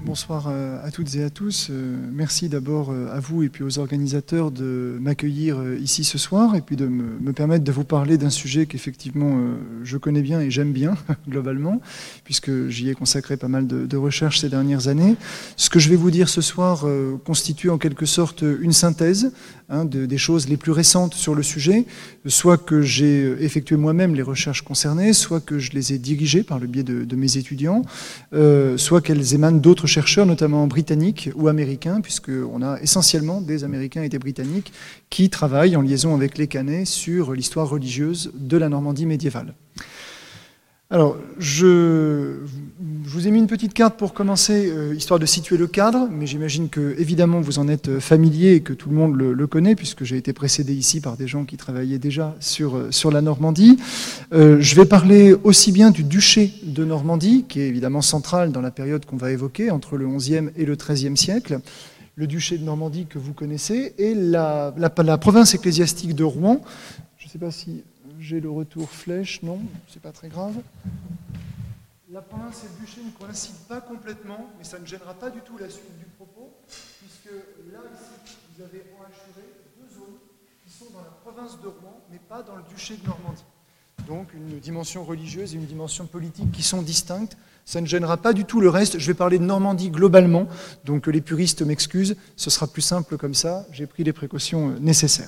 Bonsoir à toutes et à tous. Merci d'abord à vous et puis aux organisateurs de m'accueillir ici ce soir et puis de me permettre de vous parler d'un sujet qu'effectivement je connais bien et j'aime bien globalement, puisque j'y ai consacré pas mal de recherches ces dernières années. Ce que je vais vous dire ce soir constitue en quelque sorte une synthèse des choses les plus récentes sur le sujet, soit que j'ai effectué moi-même les recherches concernées, soit que je les ai dirigées par le biais de mes étudiants, soit qu'elles émanent d'autres chercheurs, notamment britanniques ou américains, puisqu'on a essentiellement des Américains et des Britanniques qui travaillent en liaison avec les Canets sur l'histoire religieuse de la Normandie médiévale. Alors, je vous ai mis une petite carte pour commencer, histoire de situer le cadre, mais j'imagine que, évidemment, vous en êtes familier et que tout le monde le connaît, puisque j'ai été précédé ici par des gens qui travaillaient déjà sur la Normandie. Je vais parler aussi bien du duché de Normandie, qui est évidemment central dans la période qu'on va évoquer, entre le XIe et le XIIIe siècle, le duché de Normandie que vous connaissez, et la province ecclésiastique de Rouen. Je ne sais pas si j'ai le retour flèche, non, c'est pas très grave. La province et le duché ne coïncident pas complètement, mais ça ne gênera pas du tout la suite du propos, puisque là, ici, vous avez enhachuré deux zones qui sont dans la province de Rouen, mais pas dans le duché de Normandie. Donc une dimension religieuse et une dimension politique qui sont distinctes. Ça ne gênera pas du tout le reste. Je vais parler de Normandie globalement, donc les puristes m'excusent, ce sera plus simple comme ça, j'ai pris les précautions nécessaires.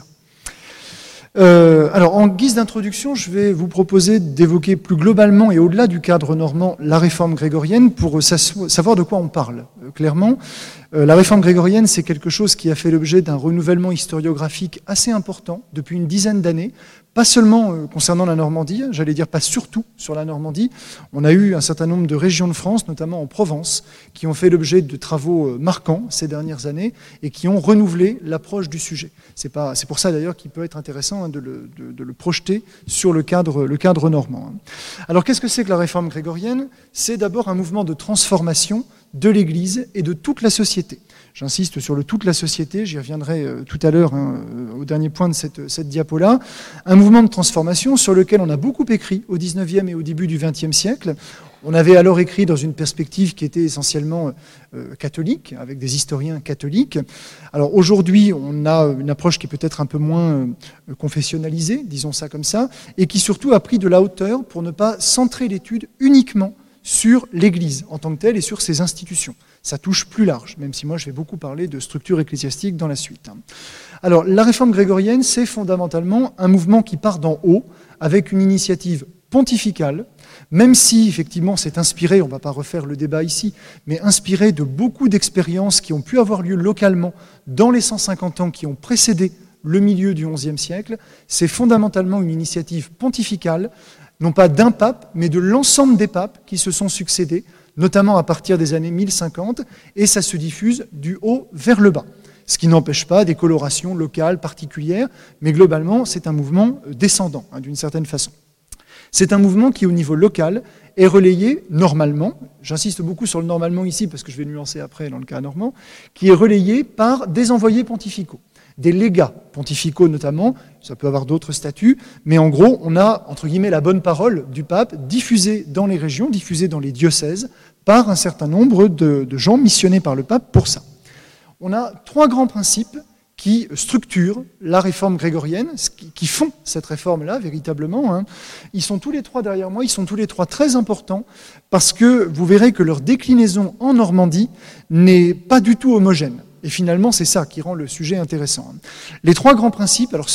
Alors, en guise d'introduction, je vais vous proposer d'évoquer plus globalement et au-delà du cadre normand la réforme grégorienne pour savoir de quoi on parle. Clairement, la réforme grégorienne, c'est quelque chose qui a fait l'objet d'un renouvellement historiographique assez important depuis une dizaine d'années, pas seulement concernant la Normandie, j'allais dire pas surtout sur la Normandie. On a eu un certain nombre de régions de France, notamment en Provence, qui ont fait l'objet de travaux marquants ces dernières années et qui ont renouvelé l'approche du sujet. C'est pour ça d'ailleurs qu'il peut être intéressant de le projeter sur le cadre normand. Alors qu'est-ce que c'est que la réforme grégorienne ? C'est d'abord un mouvement de transformation de l'Église et de toute la société. J'insiste sur le toute la société, j'y reviendrai tout à l'heure au dernier point de cette diapo-là. Un mouvement de transformation sur lequel on a beaucoup écrit au XIXe et au début du XXe siècle. On avait alors écrit dans une perspective qui était essentiellement catholique, avec des historiens catholiques. Alors aujourd'hui, on a une approche qui est peut-être un peu moins confessionnalisée, disons ça comme ça, et qui surtout a pris de la hauteur pour ne pas centrer l'étude uniquement sur l'Église en tant que telle et sur ses institutions. Ça touche plus large, même si moi je vais beaucoup parler de structure ecclésiastique dans la suite. Alors la réforme grégorienne, c'est fondamentalement un mouvement qui part d'en haut, avec une initiative pontificale, même si effectivement c'est inspiré, on ne va pas refaire le débat ici, mais inspiré de beaucoup d'expériences qui ont pu avoir lieu localement dans les 150 ans qui ont précédé le milieu du XIe siècle. C'est fondamentalement une initiative pontificale, non pas d'un pape, mais de l'ensemble des papes qui se sont succédés, notamment à partir des années 1050, et ça se diffuse du haut vers le bas. Ce qui n'empêche pas des colorations locales particulières, mais globalement, c'est un mouvement descendant, d'une certaine façon. C'est un mouvement qui, au niveau local, est relayé normalement, j'insiste beaucoup sur le normalement ici, parce que je vais nuancer après dans le cas normand, qui est relayé par des envoyés pontificaux. Des légats pontificaux notamment, ça peut avoir d'autres statuts, mais en gros, on a, entre guillemets, la bonne parole du pape diffusée dans les régions, diffusée dans les diocèses, par un certain nombre de gens missionnés par le pape pour ça. On a trois grands principes qui structurent la réforme grégorienne, qui font cette réforme-là, véritablement. Ils sont tous les trois derrière moi, ils sont tous les trois très importants, parce que vous verrez que leur déclinaison en Normandie n'est pas du tout homogène. Et finalement, c'est ça qui rend le sujet intéressant. Les trois grands principes, alors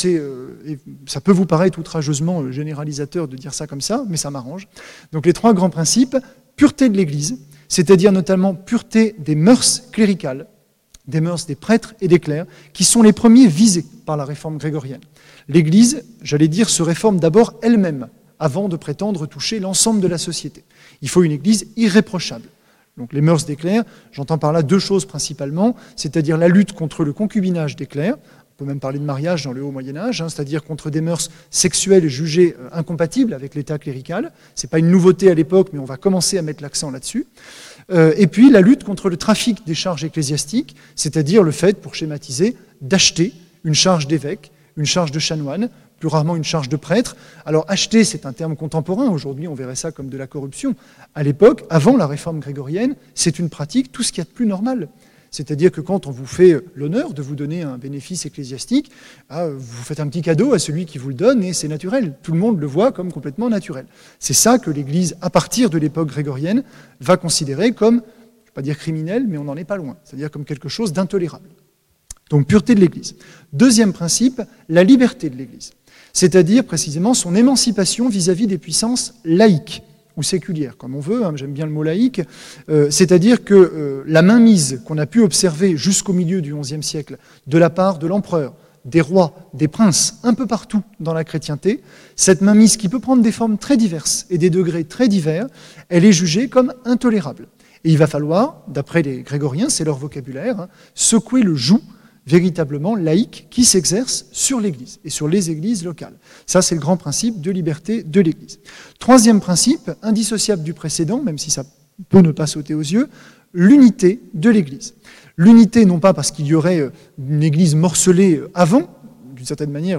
ça peut vous paraître outrageusement généralisateur de dire ça comme ça, mais ça m'arrange. Donc les trois grands principes, pureté de l'Église, c'est-à-dire notamment pureté des mœurs cléricales, des mœurs des prêtres et des clercs, qui sont les premiers visés par la réforme grégorienne. L'Église, j'allais dire, se réforme d'abord elle-même, avant de prétendre toucher l'ensemble de la société. Il faut une Église irréprochable. Donc les mœurs des clercs, j'entends par là deux choses principalement, c'est-à-dire la lutte contre le concubinage des clercs, on peut même parler de mariage dans le haut Moyen-Âge, c'est-à-dire contre des mœurs sexuelles jugées incompatibles avec l'état clérical. Ce n'est pas une nouveauté à l'époque, mais on va commencer à mettre l'accent là-dessus. Et puis la lutte contre le trafic des charges ecclésiastiques, c'est-à-dire le fait, pour schématiser, d'acheter une charge d'évêque, une charge de chanoine, plus rarement une charge de prêtre. Alors acheter, c'est un terme contemporain, aujourd'hui on verrait ça comme de la corruption. À l'époque, avant la réforme grégorienne, c'est une pratique, tout ce qu'il y a de plus normal. C'est-à-dire que quand on vous fait l'honneur de vous donner un bénéfice ecclésiastique, vous faites un petit cadeau à celui qui vous le donne et c'est naturel. Tout le monde le voit comme complètement naturel. C'est ça que l'Église, à partir de l'époque grégorienne, va considérer comme, je ne vais pas dire criminel, mais on n'en est pas loin. C'est-à-dire comme quelque chose d'intolérable. Donc pureté de l'Église. Deuxième principe, la liberté de l'Église. C'est-à-dire précisément son émancipation vis-à-vis des puissances laïques ou séculières, comme on veut, j'aime bien le mot laïque, c'est-à-dire que la mainmise qu'on a pu observer jusqu'au milieu du XIe siècle de la part de l'empereur, des rois, des princes, un peu partout dans la chrétienté, cette mainmise qui peut prendre des formes très diverses et des degrés très divers, elle est jugée comme intolérable. Et il va falloir, d'après les grégoriens, c'est leur vocabulaire, secouer le joug véritablement laïque qui s'exerce sur l'Église et sur les églises locales. Ça, c'est le grand principe de liberté de l'Église. Troisième principe, indissociable du précédent, même si ça peut ne pas sauter aux yeux, l'unité de l'Église. L'unité, non pas parce qu'il y aurait une Église morcelée avant, d'une certaine manière,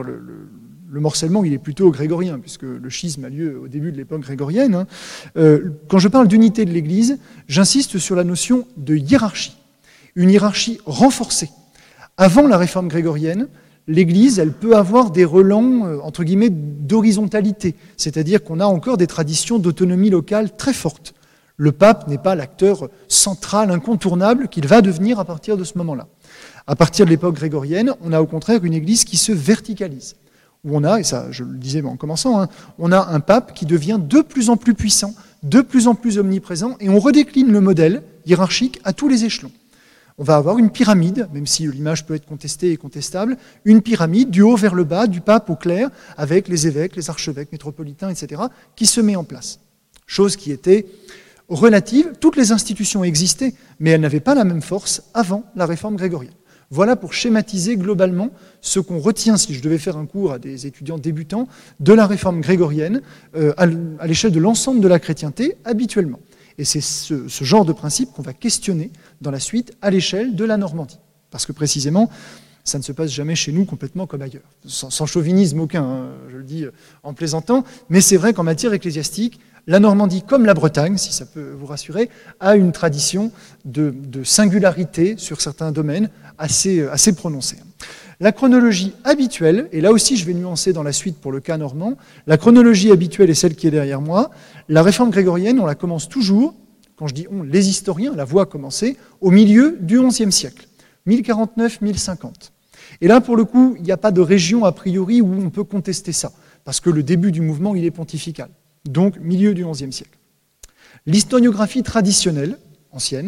le morcellement, il est plutôt grégorien, puisque le schisme a lieu au début de l'époque grégorienne. Quand je parle d'unité de l'Église, j'insiste sur la notion de hiérarchie, une hiérarchie renforcée. Avant la réforme grégorienne, l'Église, elle peut avoir des relents, entre guillemets, d'horizontalité, c'est-à-dire qu'on a encore des traditions d'autonomie locale très fortes. Le pape n'est pas l'acteur central, incontournable, qu'il va devenir à partir de ce moment-là. À partir de l'époque grégorienne, on a au contraire une Église qui se verticalise, où on a, et ça je le disais en commençant, on a un pape qui devient de plus en plus puissant, de plus en plus omniprésent, et on redécline le modèle hiérarchique à tous les échelons. On va avoir une pyramide, même si l'image peut être contestée et contestable, une pyramide du haut vers le bas, du pape au clerc, avec les évêques, les archevêques métropolitains, etc., qui se met en place. Chose qui était relative, toutes les institutions existaient, mais elles n'avaient pas la même force avant la réforme grégorienne. Voilà pour schématiser globalement ce qu'on retient, si je devais faire un cours à des étudiants débutants, de la réforme grégorienne à l'échelle de l'ensemble de la chrétienté habituellement. Et c'est ce genre de principe qu'on va questionner dans la suite à l'échelle de la Normandie. Parce que précisément, ça ne se passe jamais chez nous complètement comme ailleurs. Sans chauvinisme aucun, je le dis en plaisantant, mais c'est vrai qu'en matière ecclésiastique, la Normandie, comme la Bretagne, si ça peut vous rassurer, a une tradition de singularité sur certains domaines assez prononcée. La chronologie habituelle, et là aussi je vais nuancer dans la suite pour le cas normand, la chronologie habituelle est celle qui est derrière moi. La réforme grégorienne, on la commence toujours, quand je dis on, les historiens la voient commencer, au milieu du XIe siècle, 1049-1050. Et là, pour le coup, il n'y a pas de région a priori où on peut contester ça, parce que le début du mouvement, il est pontifical. Donc, milieu du XIe siècle. L'historiographie traditionnelle, ancienne,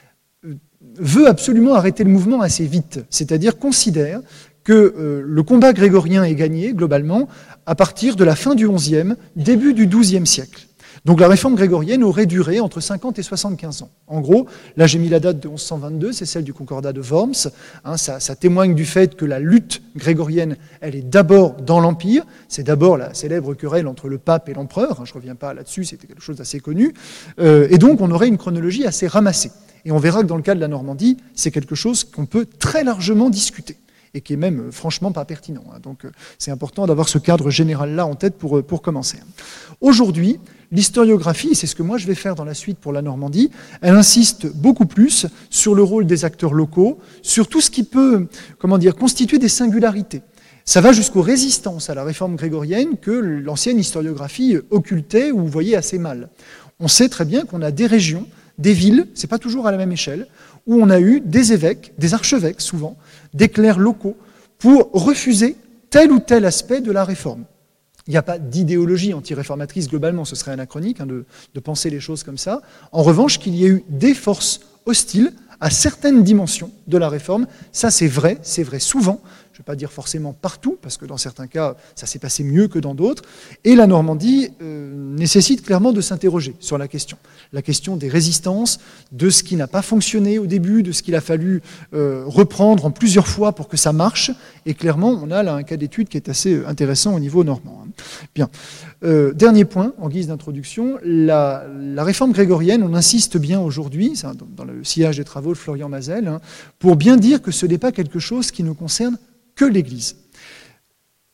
veut absolument arrêter le mouvement assez vite, c'est-à-dire considère que le combat grégorien est gagné, globalement, à partir de la fin du XIe, début du XIIe siècle. Donc la réforme grégorienne aurait duré entre 50 et 75 ans. En gros, là j'ai mis la date de 1122, c'est celle du concordat de Worms. Ça témoigne du fait que la lutte grégorienne, elle est d'abord dans l'Empire. C'est d'abord la célèbre querelle entre le pape et l'empereur. Je ne reviens pas là-dessus, c'était quelque chose d'assez connu. Et donc on aurait une chronologie assez ramassée. Et on verra que dans le cas de la Normandie, c'est quelque chose qu'on peut très largement discuter et qui est même franchement pas pertinent. Donc c'est important d'avoir ce cadre général-là en tête pour commencer. Aujourd'hui, l'historiographie, et c'est ce que moi je vais faire dans la suite pour la Normandie, elle insiste beaucoup plus sur le rôle des acteurs locaux, sur tout ce qui peut, constituer des singularités. Ça va jusqu'aux résistances à la réforme grégorienne que l'ancienne historiographie occultait ou voyait assez mal. On sait très bien qu'on a des régions, des villes, c'est pas toujours à la même échelle, où on a eu des évêques, des archevêques souvent, des clercs locaux, pour refuser tel ou tel aspect de la réforme. Il n'y a pas d'idéologie anti-réformatrice globalement, ce serait anachronique de penser les choses comme ça. En revanche, qu'il y ait eu des forces hostiles à certaines dimensions de la réforme, ça c'est vrai souvent, je ne vais pas dire forcément partout, parce que dans certains cas, ça s'est passé mieux que dans d'autres, et la Normandie nécessite clairement de s'interroger sur la question des résistances, de ce qui n'a pas fonctionné au début, de ce qu'il a fallu reprendre en plusieurs fois pour que ça marche, et clairement, on a là un cas d'étude qui est assez intéressant au niveau normand. Bien. Dernier point, en guise d'introduction, la réforme grégorienne, on insiste bien aujourd'hui, dans le sillage des travaux de Florian Mazel, pour bien dire que ce n'est pas quelque chose qui ne concerne que l'Église.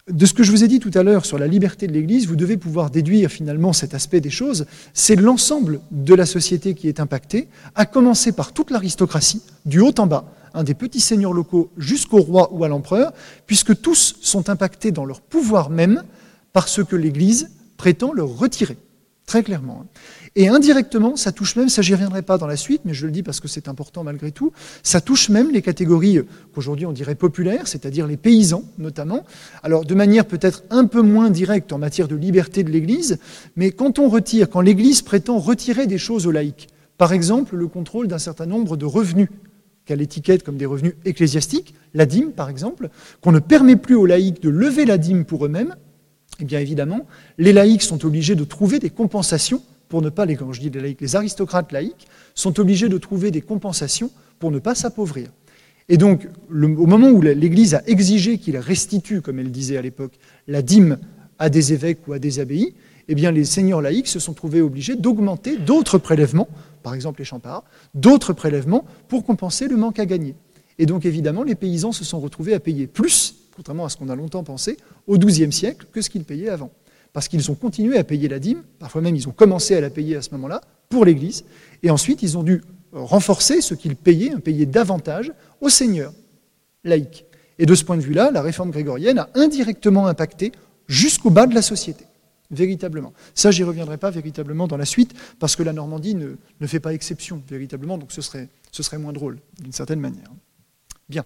De ce que je vous ai dit tout à l'heure sur la liberté de l'Église, vous devez pouvoir déduire finalement cet aspect des choses. C'est l'ensemble de la société qui est impactée, à commencer par toute l'aristocratie, du haut en bas, des petits seigneurs locaux jusqu'au roi ou à l'empereur, puisque tous sont impactés dans leur pouvoir même par ce que l'Église prétend leur retirer, très clairement. Et indirectement, ça touche même, ça j'y reviendrai pas dans la suite, mais je le dis parce que c'est important malgré tout, ça touche même les catégories qu'aujourd'hui on dirait populaires, c'est-à-dire les paysans notamment. Alors de manière peut-être un peu moins directe en matière de liberté de l'Église, mais quand l'Église prétend retirer des choses aux laïcs, par exemple le contrôle d'un certain nombre de revenus, qu'elle étiquette comme des revenus ecclésiastiques, la dîme par exemple, qu'on ne permet plus aux laïcs de lever la dîme pour eux-mêmes, eh bien évidemment, les laïcs sont obligés de trouver des compensations pour ne pas, quand je dis les laïcs, les aristocrates laïcs, sont obligés de trouver des compensations pour ne pas s'appauvrir. Et donc, au moment où l'Église a exigé qu'il restitue, comme elle disait à l'époque, la dîme à des évêques ou à des abbayes, eh bien les seigneurs laïcs se sont trouvés obligés d'augmenter d'autres prélèvements, par exemple les Champards, d'autres prélèvements pour compenser le manque à gagner. Et donc évidemment, les paysans se sont retrouvés à payer plus, contrairement à ce qu'on a longtemps pensé, au XIIe siècle que ce qu'ils payaient avant. Parce qu'ils ont continué à payer la dîme, parfois même ils ont commencé à la payer à ce moment-là, pour l'Église, et ensuite ils ont dû renforcer ce qu'ils payaient, payer davantage aux seigneurs laïcs. Et de ce point de vue-là, la réforme grégorienne a indirectement impacté jusqu'au bas de la société, véritablement. Ça, j'y reviendrai pas véritablement dans la suite, parce que la Normandie ne fait pas exception, véritablement, donc ce serait moins drôle, d'une certaine manière. Bien.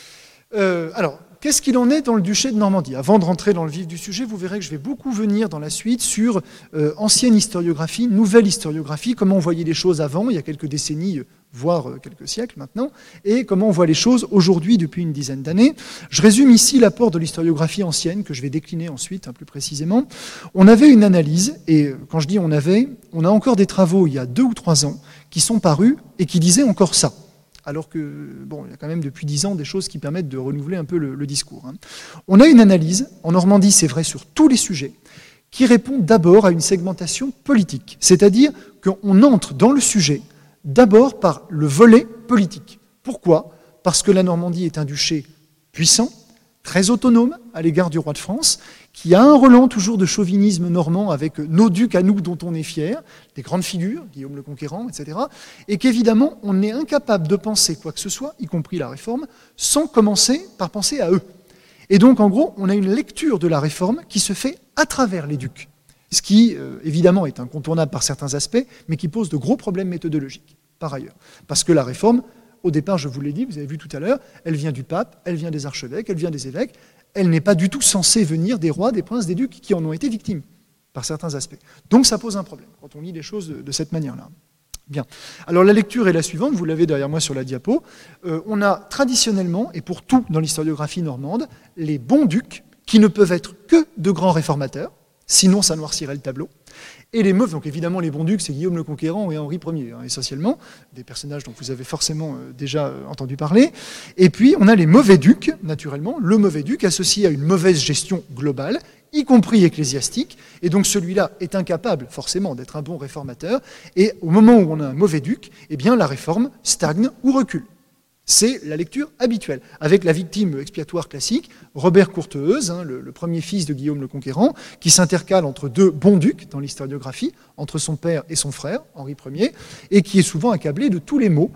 Alors, qu'est-ce qu'il en est dans le duché de Normandie? Avant de rentrer dans le vif du sujet, vous verrez que je vais beaucoup venir dans la suite sur ancienne historiographie, nouvelle historiographie, comment on voyait les choses avant, il y a quelques décennies, voire quelques siècles maintenant, et comment on voit les choses aujourd'hui depuis une dizaine d'années. Je résume ici l'apport de l'historiographie ancienne, que je vais décliner ensuite, plus précisément. On avait une analyse, et quand je dis on a encore des travaux il y a 2 ou 3 ans qui sont parus et qui disaient encore ça. Alors que, il y a quand même depuis 10 ans des choses qui permettent de renouveler un peu le discours. On a une analyse, en Normandie c'est vrai sur tous les sujets, qui répond d'abord à une segmentation politique. C'est-à-dire qu'on entre dans le sujet d'abord par le volet politique. Pourquoi? Parce que la Normandie est un duché puissant, très autonome à l'égard du roi de France, qui a un relent toujours de chauvinisme normand avec nos ducs à nous dont on est fier, des grandes figures, Guillaume le Conquérant, etc., et qu'évidemment, on est incapable de penser quoi que ce soit, y compris la Réforme, sans commencer par penser à eux. Et donc, en gros, on a une lecture de la Réforme qui se fait à travers les ducs, ce qui, évidemment, est incontournable par certains aspects, mais qui pose de gros problèmes méthodologiques, par ailleurs. Parce que la Réforme, au départ, je vous l'ai dit, vous avez vu tout à l'heure, elle vient du pape, elle vient des archevêques, elle vient des évêques, elle n'est pas du tout censée venir des rois, des princes, des ducs qui en ont été victimes, par certains aspects. Donc ça pose un problème, quand on lit les choses de cette manière-là. Bien. Alors la lecture est la suivante, vous l'avez derrière moi sur la diapo. On a traditionnellement, et pour tout dans l'historiographie normande, les bons ducs, qui ne peuvent être que de grands réformateurs, sinon ça noircirait le tableau. Et les mauvais, donc évidemment les bons ducs, c'est Guillaume le Conquérant et Henri Ier, essentiellement, des personnages dont vous avez forcément déjà entendu parler. Et puis on a les mauvais ducs, naturellement, le mauvais duc associé à une mauvaise gestion globale, y compris ecclésiastique, et donc celui-là est incapable forcément d'être un bon réformateur, et au moment où on a un mauvais duc, eh bien la réforme stagne ou recule. C'est la lecture habituelle, avec la victime expiatoire classique, Robert Courteheuse, le premier fils de Guillaume le Conquérant, qui s'intercale entre 2 bons ducs dans l'historiographie, entre son père et son frère, Henri Ier, et qui est souvent accablé de tous les maux.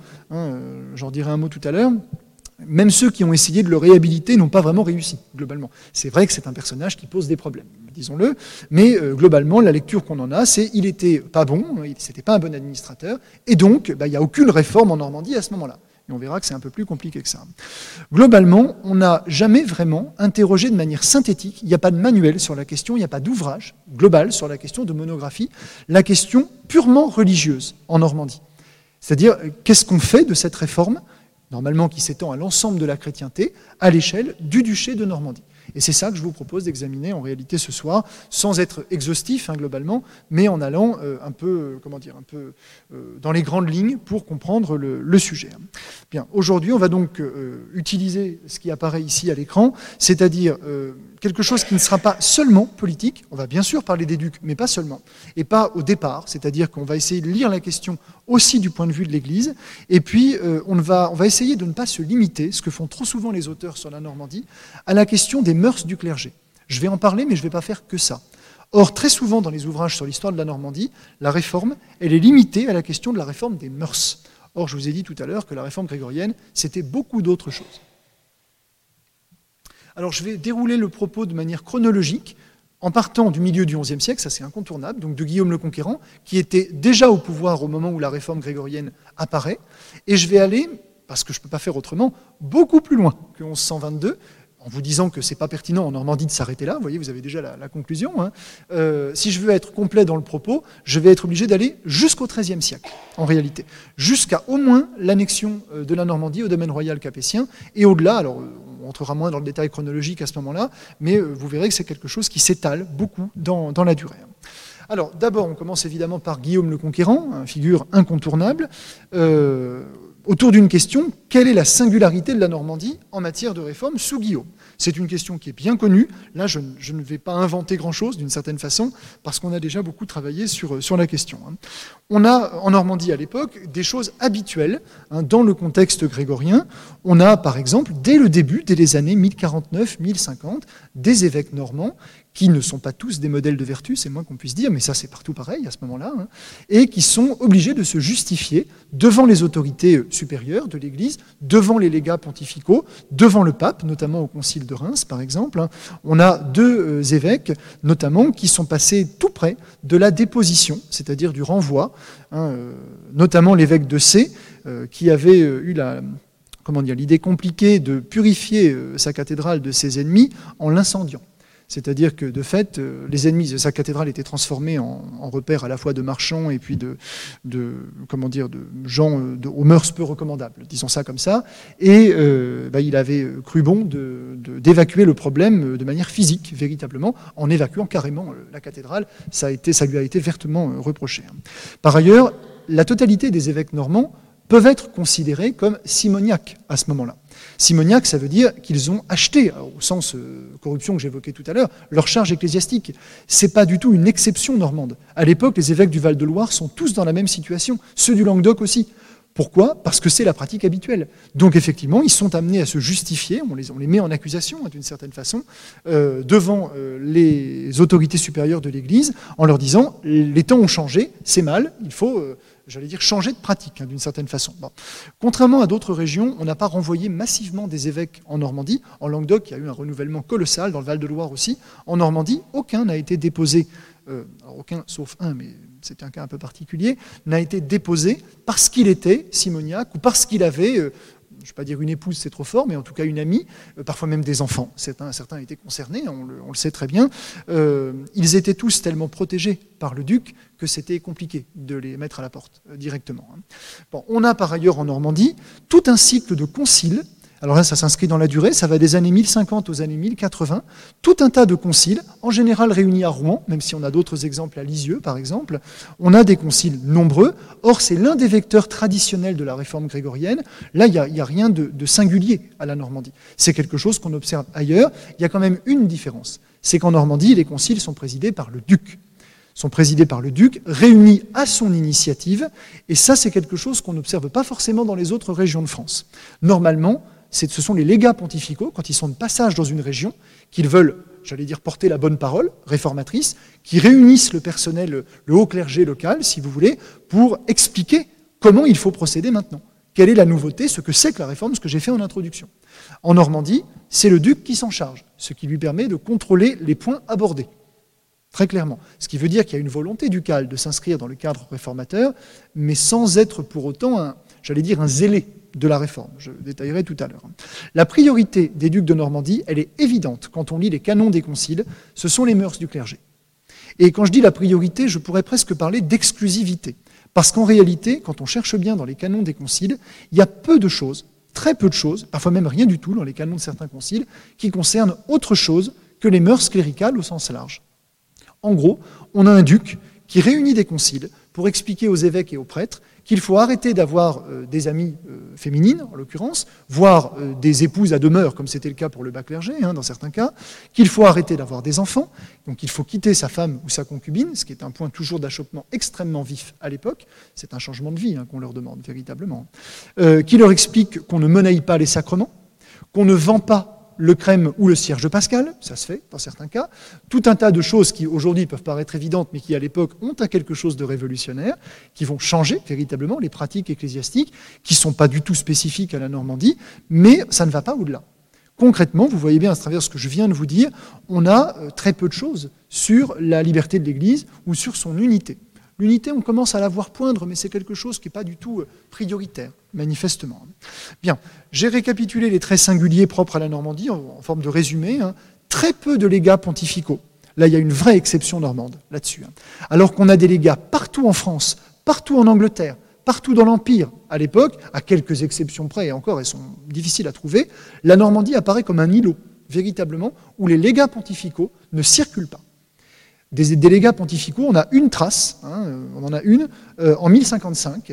J'en dirai un mot tout à l'heure. Même ceux qui ont essayé de le réhabiliter n'ont pas vraiment réussi, globalement. C'est vrai que c'est un personnage qui pose des problèmes, disons-le, mais globalement, la lecture qu'on en a, c'est il n'était pas bon, c'était pas un bon administrateur, et donc il n'y a aucune réforme en Normandie à ce moment-là. Et on verra que c'est un peu plus compliqué que ça. Globalement, on n'a jamais vraiment interrogé de manière synthétique, il n'y a pas de manuel sur la question, il n'y a pas d'ouvrage global sur la question de monographie, la question purement religieuse en Normandie. C'est-à-dire, qu'est-ce qu'on fait de cette réforme, normalement qui s'étend à l'ensemble de la chrétienté, à l'échelle du duché de Normandie. Et c'est ça que je vous propose d'examiner en réalité ce soir, sans être exhaustif globalement, mais en allant un peu dans les grandes lignes pour comprendre le sujet. Bien, aujourd'hui, on va donc utiliser ce qui apparaît ici à l'écran, c'est-à-dire quelque chose qui ne sera pas seulement politique. On va bien sûr parler des ducs, mais pas seulement, et pas au départ, c'est-à-dire qu'on va essayer de lire la question aussi du point de vue de l'Église, et puis on va essayer de ne pas se limiter, ce que font trop souvent les auteurs sur la Normandie, à la question des mœurs du clergé. Je vais en parler, mais je ne vais pas faire que ça. Or, très souvent dans les ouvrages sur l'histoire de la Normandie, la réforme, elle est limitée à la question de la réforme des mœurs. Or, je vous ai dit tout à l'heure que la réforme grégorienne, c'était beaucoup d'autres choses. Alors, je vais dérouler le propos de manière chronologique, en partant du milieu du XIe siècle, ça c'est incontournable, donc de Guillaume le Conquérant, qui était déjà au pouvoir au moment où la réforme grégorienne apparaît, et je vais aller, parce que je ne peux pas faire autrement, beaucoup plus loin que 1122, en vous disant que ce n'est pas pertinent en Normandie de s'arrêter là, vous voyez, vous avez déjà la conclusion. Hein. Si je veux être complet dans le propos, je vais être obligé d'aller jusqu'au XIIIe siècle, en réalité, jusqu'à au moins l'annexion de la Normandie au domaine royal capétien, et au-delà, alors on entrera moins dans le détail chronologique à ce moment-là, mais vous verrez que c'est quelque chose qui s'étale beaucoup dans la durée. Alors d'abord, on commence évidemment par Guillaume le Conquérant, une figure incontournable, autour d'une question, quelle est la singularité de la Normandie en matière de réforme sous Guillaume ? C'est une question qui est bien connue. Là, je ne vais pas inventer grand-chose, d'une certaine façon, parce qu'on a déjà beaucoup travaillé sur la question. On a, en Normandie à l'époque, des choses habituelles dans le contexte grégorien. On a, par exemple, dès le début, dès les années 1049-1050, des évêques normands qui ne sont pas tous des modèles de vertu, c'est moins qu'on puisse dire, mais ça c'est partout pareil à ce moment-là, et qui sont obligés de se justifier devant les autorités supérieures de l'Église, devant les légats pontificaux, devant le pape, notamment au concile de Reims par exemple. On a deux évêques, notamment, qui sont passés tout près de la déposition, c'est-à-dire du renvoi, notamment l'évêque de Sées, qui avait eu l'idée compliquée de purifier sa cathédrale de ses ennemis en l'incendiant. C'est-à-dire que, de fait, les ennemis de sa cathédrale étaient transformés en repères à la fois de marchands et puis de gens aux mœurs peu recommandables, disons ça comme ça. Et il avait cru bon d'évacuer le problème de manière physique, véritablement, en évacuant carrément la cathédrale. Ça lui a été vertement reproché. Par ailleurs, la totalité des évêques normands peuvent être considérés comme simoniaques à ce moment-là. Simoniaques, ça veut dire qu'ils ont acheté, au sens corruption que j'évoquais tout à l'heure, leur charge ecclésiastique. Ce n'est pas du tout une exception normande. À l'époque, les évêques du Val-de-Loire sont tous dans la même situation, ceux du Languedoc aussi. Pourquoi ? Parce que c'est la pratique habituelle. Donc effectivement, ils sont amenés à se justifier, on les met en accusation d'une certaine façon, devant les autorités supérieures de l'Église, en leur disant « les temps ont changé, c'est mal, il faut... changer de pratique, d'une certaine façon. Bon. Contrairement à d'autres régions, on n'a pas renvoyé massivement des évêques en Normandie. En Languedoc, il y a eu un renouvellement colossal, dans le Val-de-Loire aussi. En Normandie, aucun n'a été déposé, aucun sauf un, mais c'était un cas un peu particulier, n'a été déposé parce qu'il était simoniaque ou parce qu'il avait... je ne vais pas dire une épouse, c'est trop fort, mais en tout cas une amie, parfois même des enfants. Certains étaient concernés, on le sait très bien. Ils étaient tous tellement protégés par le duc que c'était compliqué de les mettre à la porte directement. Bon, on a par ailleurs en Normandie tout un cycle de conciles. Alors là, ça s'inscrit dans la durée, ça va des années 1050 aux années 1080, tout un tas de conciles, en général réunis à Rouen, même si on a d'autres exemples à Lisieux, par exemple. On a des conciles nombreux. Or, c'est l'un des vecteurs traditionnels de la réforme grégorienne. Là, il n'y a rien de singulier à la Normandie. C'est quelque chose qu'on observe ailleurs. Il y a quand même une différence. C'est qu'en Normandie, les conciles sont présidés par le duc. Réunis à son initiative. Et ça, c'est quelque chose qu'on n'observe pas forcément dans les autres régions de France. Normalement, ce sont les légats pontificaux, quand ils sont de passage dans une région, qu'ils veulent, porter la bonne parole réformatrice, qui réunissent le personnel, le haut clergé local, si vous voulez, pour expliquer comment il faut procéder maintenant. Quelle est la nouveauté, ce que c'est que la réforme, ce que j'ai fait en introduction. En Normandie, c'est le duc qui s'en charge, ce qui lui permet de contrôler les points abordés. Très clairement. Ce qui veut dire qu'il y a une volonté ducale de s'inscrire dans le cadre réformateur, mais sans être pour autant un zélé de la réforme. Je détaillerai tout à l'heure. La priorité des ducs de Normandie, elle est évidente quand on lit les canons des conciles, ce sont les mœurs du clergé. Et quand je dis la priorité, je pourrais presque parler d'exclusivité. Parce qu'en réalité, quand on cherche bien dans les canons des conciles, il y a peu de choses, très peu de choses, parfois même rien du tout dans les canons de certains conciles, qui concernent autre chose que les mœurs cléricales au sens large. En gros, on a un duc qui réunit des conciles pour expliquer aux évêques et aux prêtres qu'il faut arrêter d'avoir des amies féminines, en l'occurrence, voire des épouses à demeure, comme c'était le cas pour le bas clergé, dans certains cas, qu'il faut arrêter d'avoir des enfants, donc il faut quitter sa femme ou sa concubine, ce qui est un point toujours d'achoppement extrêmement vif à l'époque, c'est un changement de vie qu'on leur demande véritablement, qui leur explique qu'on ne monnaie pas les sacrements, qu'on ne vend pas le crème ou le cierge pascal, ça se fait dans certains cas, tout un tas de choses qui aujourd'hui peuvent paraître évidentes, mais qui à l'époque ont quelque chose de révolutionnaire, qui vont changer véritablement les pratiques ecclésiastiques, qui ne sont pas du tout spécifiques à la Normandie, mais ça ne va pas au-delà. Concrètement, vous voyez bien à travers ce que je viens de vous dire, on a très peu de choses sur la liberté de l'Église ou sur son unité. L'unité, on commence à la voir poindre, mais c'est quelque chose qui n'est pas du tout prioritaire, manifestement. Bien, j'ai récapitulé les traits singuliers propres à la Normandie en forme de résumé. Très peu de légats pontificaux. Là, il y a une vraie exception normande là-dessus. Alors qu'on a des légats partout en France, partout en Angleterre, partout dans l'Empire, à l'époque, à quelques exceptions près, et encore, elles sont difficiles à trouver, la Normandie apparaît comme un îlot, véritablement, où les légats pontificaux ne circulent pas. Des légats pontificaux, on a une trace, on en a une, en 1055,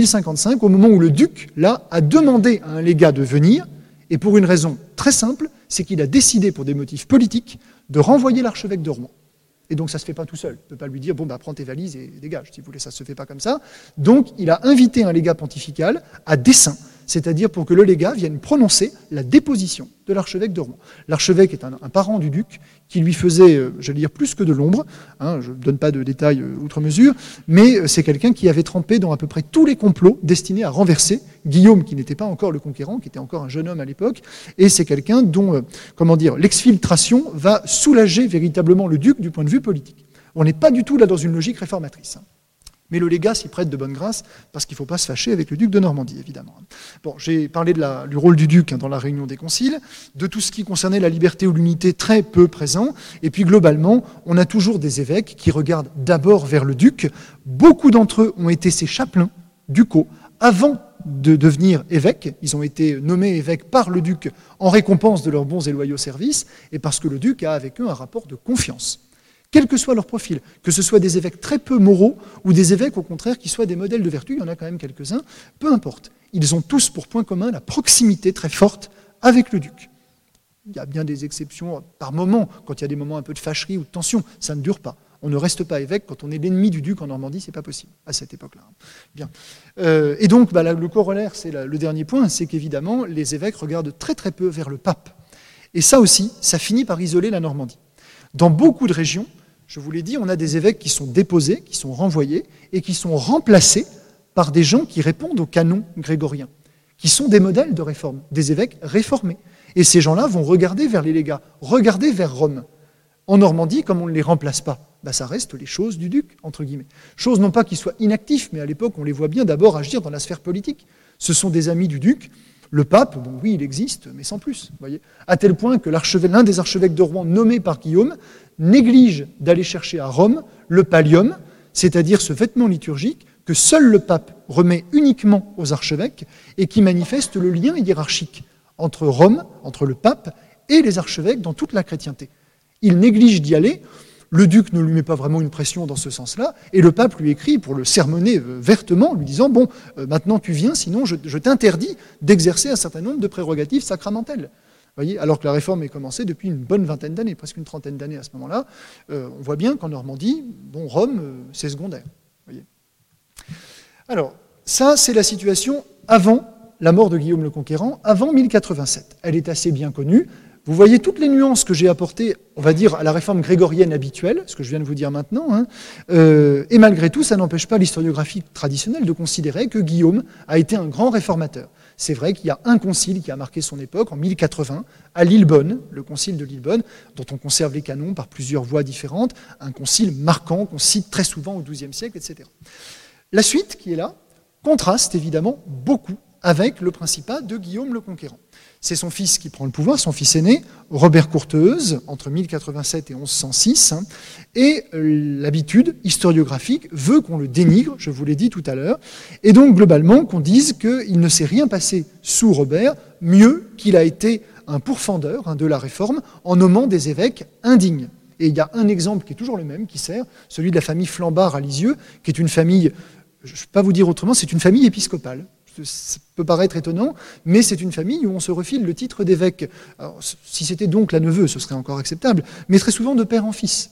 au moment où le duc, là, a demandé à un légat de venir, et pour une raison très simple, c'est qu'il a décidé, pour des motifs politiques, de renvoyer l'archevêque de Rouen. Et donc ça ne se fait pas tout seul. On ne peut pas lui dire, bon, prends tes valises et dégage, si vous voulez, ça ne se fait pas comme ça. Donc il a invité un légat pontifical à dessein, c'est-à-dire pour que le légat vienne prononcer la déposition de l'archevêque de Rouen. L'archevêque est un parent du duc qui lui faisait, j'allais dire, plus que de l'ombre. Je ne donne pas de détails outre mesure, mais c'est quelqu'un qui avait trempé dans à peu près tous les complots destinés à renverser Guillaume, qui n'était pas encore le conquérant, qui était encore un jeune homme à l'époque, et c'est quelqu'un dont, l'exfiltration va soulager véritablement le duc du point de vue politique. On n'est pas du tout là dans une logique réformatrice. Mais le légat s'y prête de bonne grâce, parce qu'il ne faut pas se fâcher avec le duc de Normandie, évidemment. Bon, j'ai parlé du rôle du duc dans la réunion des conciles, de tout ce qui concernait la liberté ou l'unité, très peu présent, et puis globalement, on a toujours des évêques qui regardent d'abord vers le duc. Beaucoup d'entre eux ont été ses chapelains ducaux avant de devenir évêques. Ils ont été nommés évêques par le duc en récompense de leurs bons et loyaux services, et parce que le duc a avec eux un rapport de confiance. Quel que soit leur profil, que ce soit des évêques très peu moraux ou des évêques, au contraire, qui soient des modèles de vertu, il y en a quand même quelques-uns, peu importe. Ils ont tous pour point commun la proximité très forte avec le duc. Il y a bien des exceptions par moment, quand il y a des moments un peu de fâcherie ou de tension, ça ne dure pas. On ne reste pas évêque quand on est l'ennemi du duc en Normandie, c'est pas possible à cette époque-là. Bien. Et donc, le corollaire, c'est le dernier point, c'est qu'évidemment, les évêques regardent très très peu vers le pape. Et ça aussi, ça finit par isoler la Normandie. Dans beaucoup de régions, je vous l'ai dit, on a des évêques qui sont déposés, qui sont renvoyés, et qui sont remplacés par des gens qui répondent au canon grégorien, qui sont des modèles de réforme, des évêques réformés. Et ces gens-là vont regarder vers les légats, regarder vers Rome. En Normandie, comme on ne les remplace pas, ça reste les choses du duc, entre guillemets. Choses non pas qu'ils soient inactifs, mais à l'époque, on les voit bien d'abord agir dans la sphère politique. Ce sont des amis du duc. Le pape, bon, oui, il existe, mais sans plus, voyez, à tel point que l'un des archevêques de Rouen, nommé par Guillaume, néglige d'aller chercher à Rome le pallium, c'est-à-dire ce vêtement liturgique que seul le pape remet uniquement aux archevêques et qui manifeste le lien hiérarchique entre Rome, entre le pape et les archevêques dans toute la chrétienté. Il néglige d'y aller. Le duc ne lui met pas vraiment une pression dans ce sens-là, et le pape lui écrit pour le sermonner vertement, lui disant « Bon, maintenant tu viens, sinon je t'interdis d'exercer un certain nombre de prérogatives sacramentelles. » Voyez, alors que la réforme est commencée depuis une bonne vingtaine d'années, presque une trentaine d'années à ce moment-là. On voit bien qu'en Normandie, Rome, c'est secondaire. Voyez. Alors, ça, c'est la situation avant la mort de Guillaume le Conquérant, avant 1087. Elle est assez bien connue. Vous voyez toutes les nuances que j'ai apportées, on va dire, à la réforme grégorienne habituelle, ce que je viens de vous dire maintenant, et malgré tout, ça n'empêche pas l'historiographie traditionnelle de considérer que Guillaume a été un grand réformateur. C'est vrai qu'il y a un concile qui a marqué son époque, en 1080, à Lillebonne, le concile de Lillebonne, dont on conserve les canons par plusieurs voies différentes, un concile marquant qu'on cite très souvent au XIIe siècle, etc. La suite, qui est là, contraste évidemment beaucoup avec le principat de Guillaume le Conquérant. C'est son fils qui prend le pouvoir, son fils aîné, Robert Courteheuse, entre 1087 et 1106, et l'habitude historiographique veut qu'on le dénigre, je vous l'ai dit tout à l'heure, et donc globalement qu'on dise qu'il ne s'est rien passé sous Robert, mieux qu'il a été un pourfendeur de la réforme en nommant des évêques indignes. Et il y a un exemple qui est toujours le même, qui sert, celui de la famille Flambard à Lisieux, qui est une famille, je ne vais pas vous dire autrement, c'est une famille épiscopale. Ça peut paraître étonnant, mais c'est une famille où on se refile le titre d'évêque. Alors, si c'était donc la neveu, ce serait encore acceptable, mais très souvent de père en fils.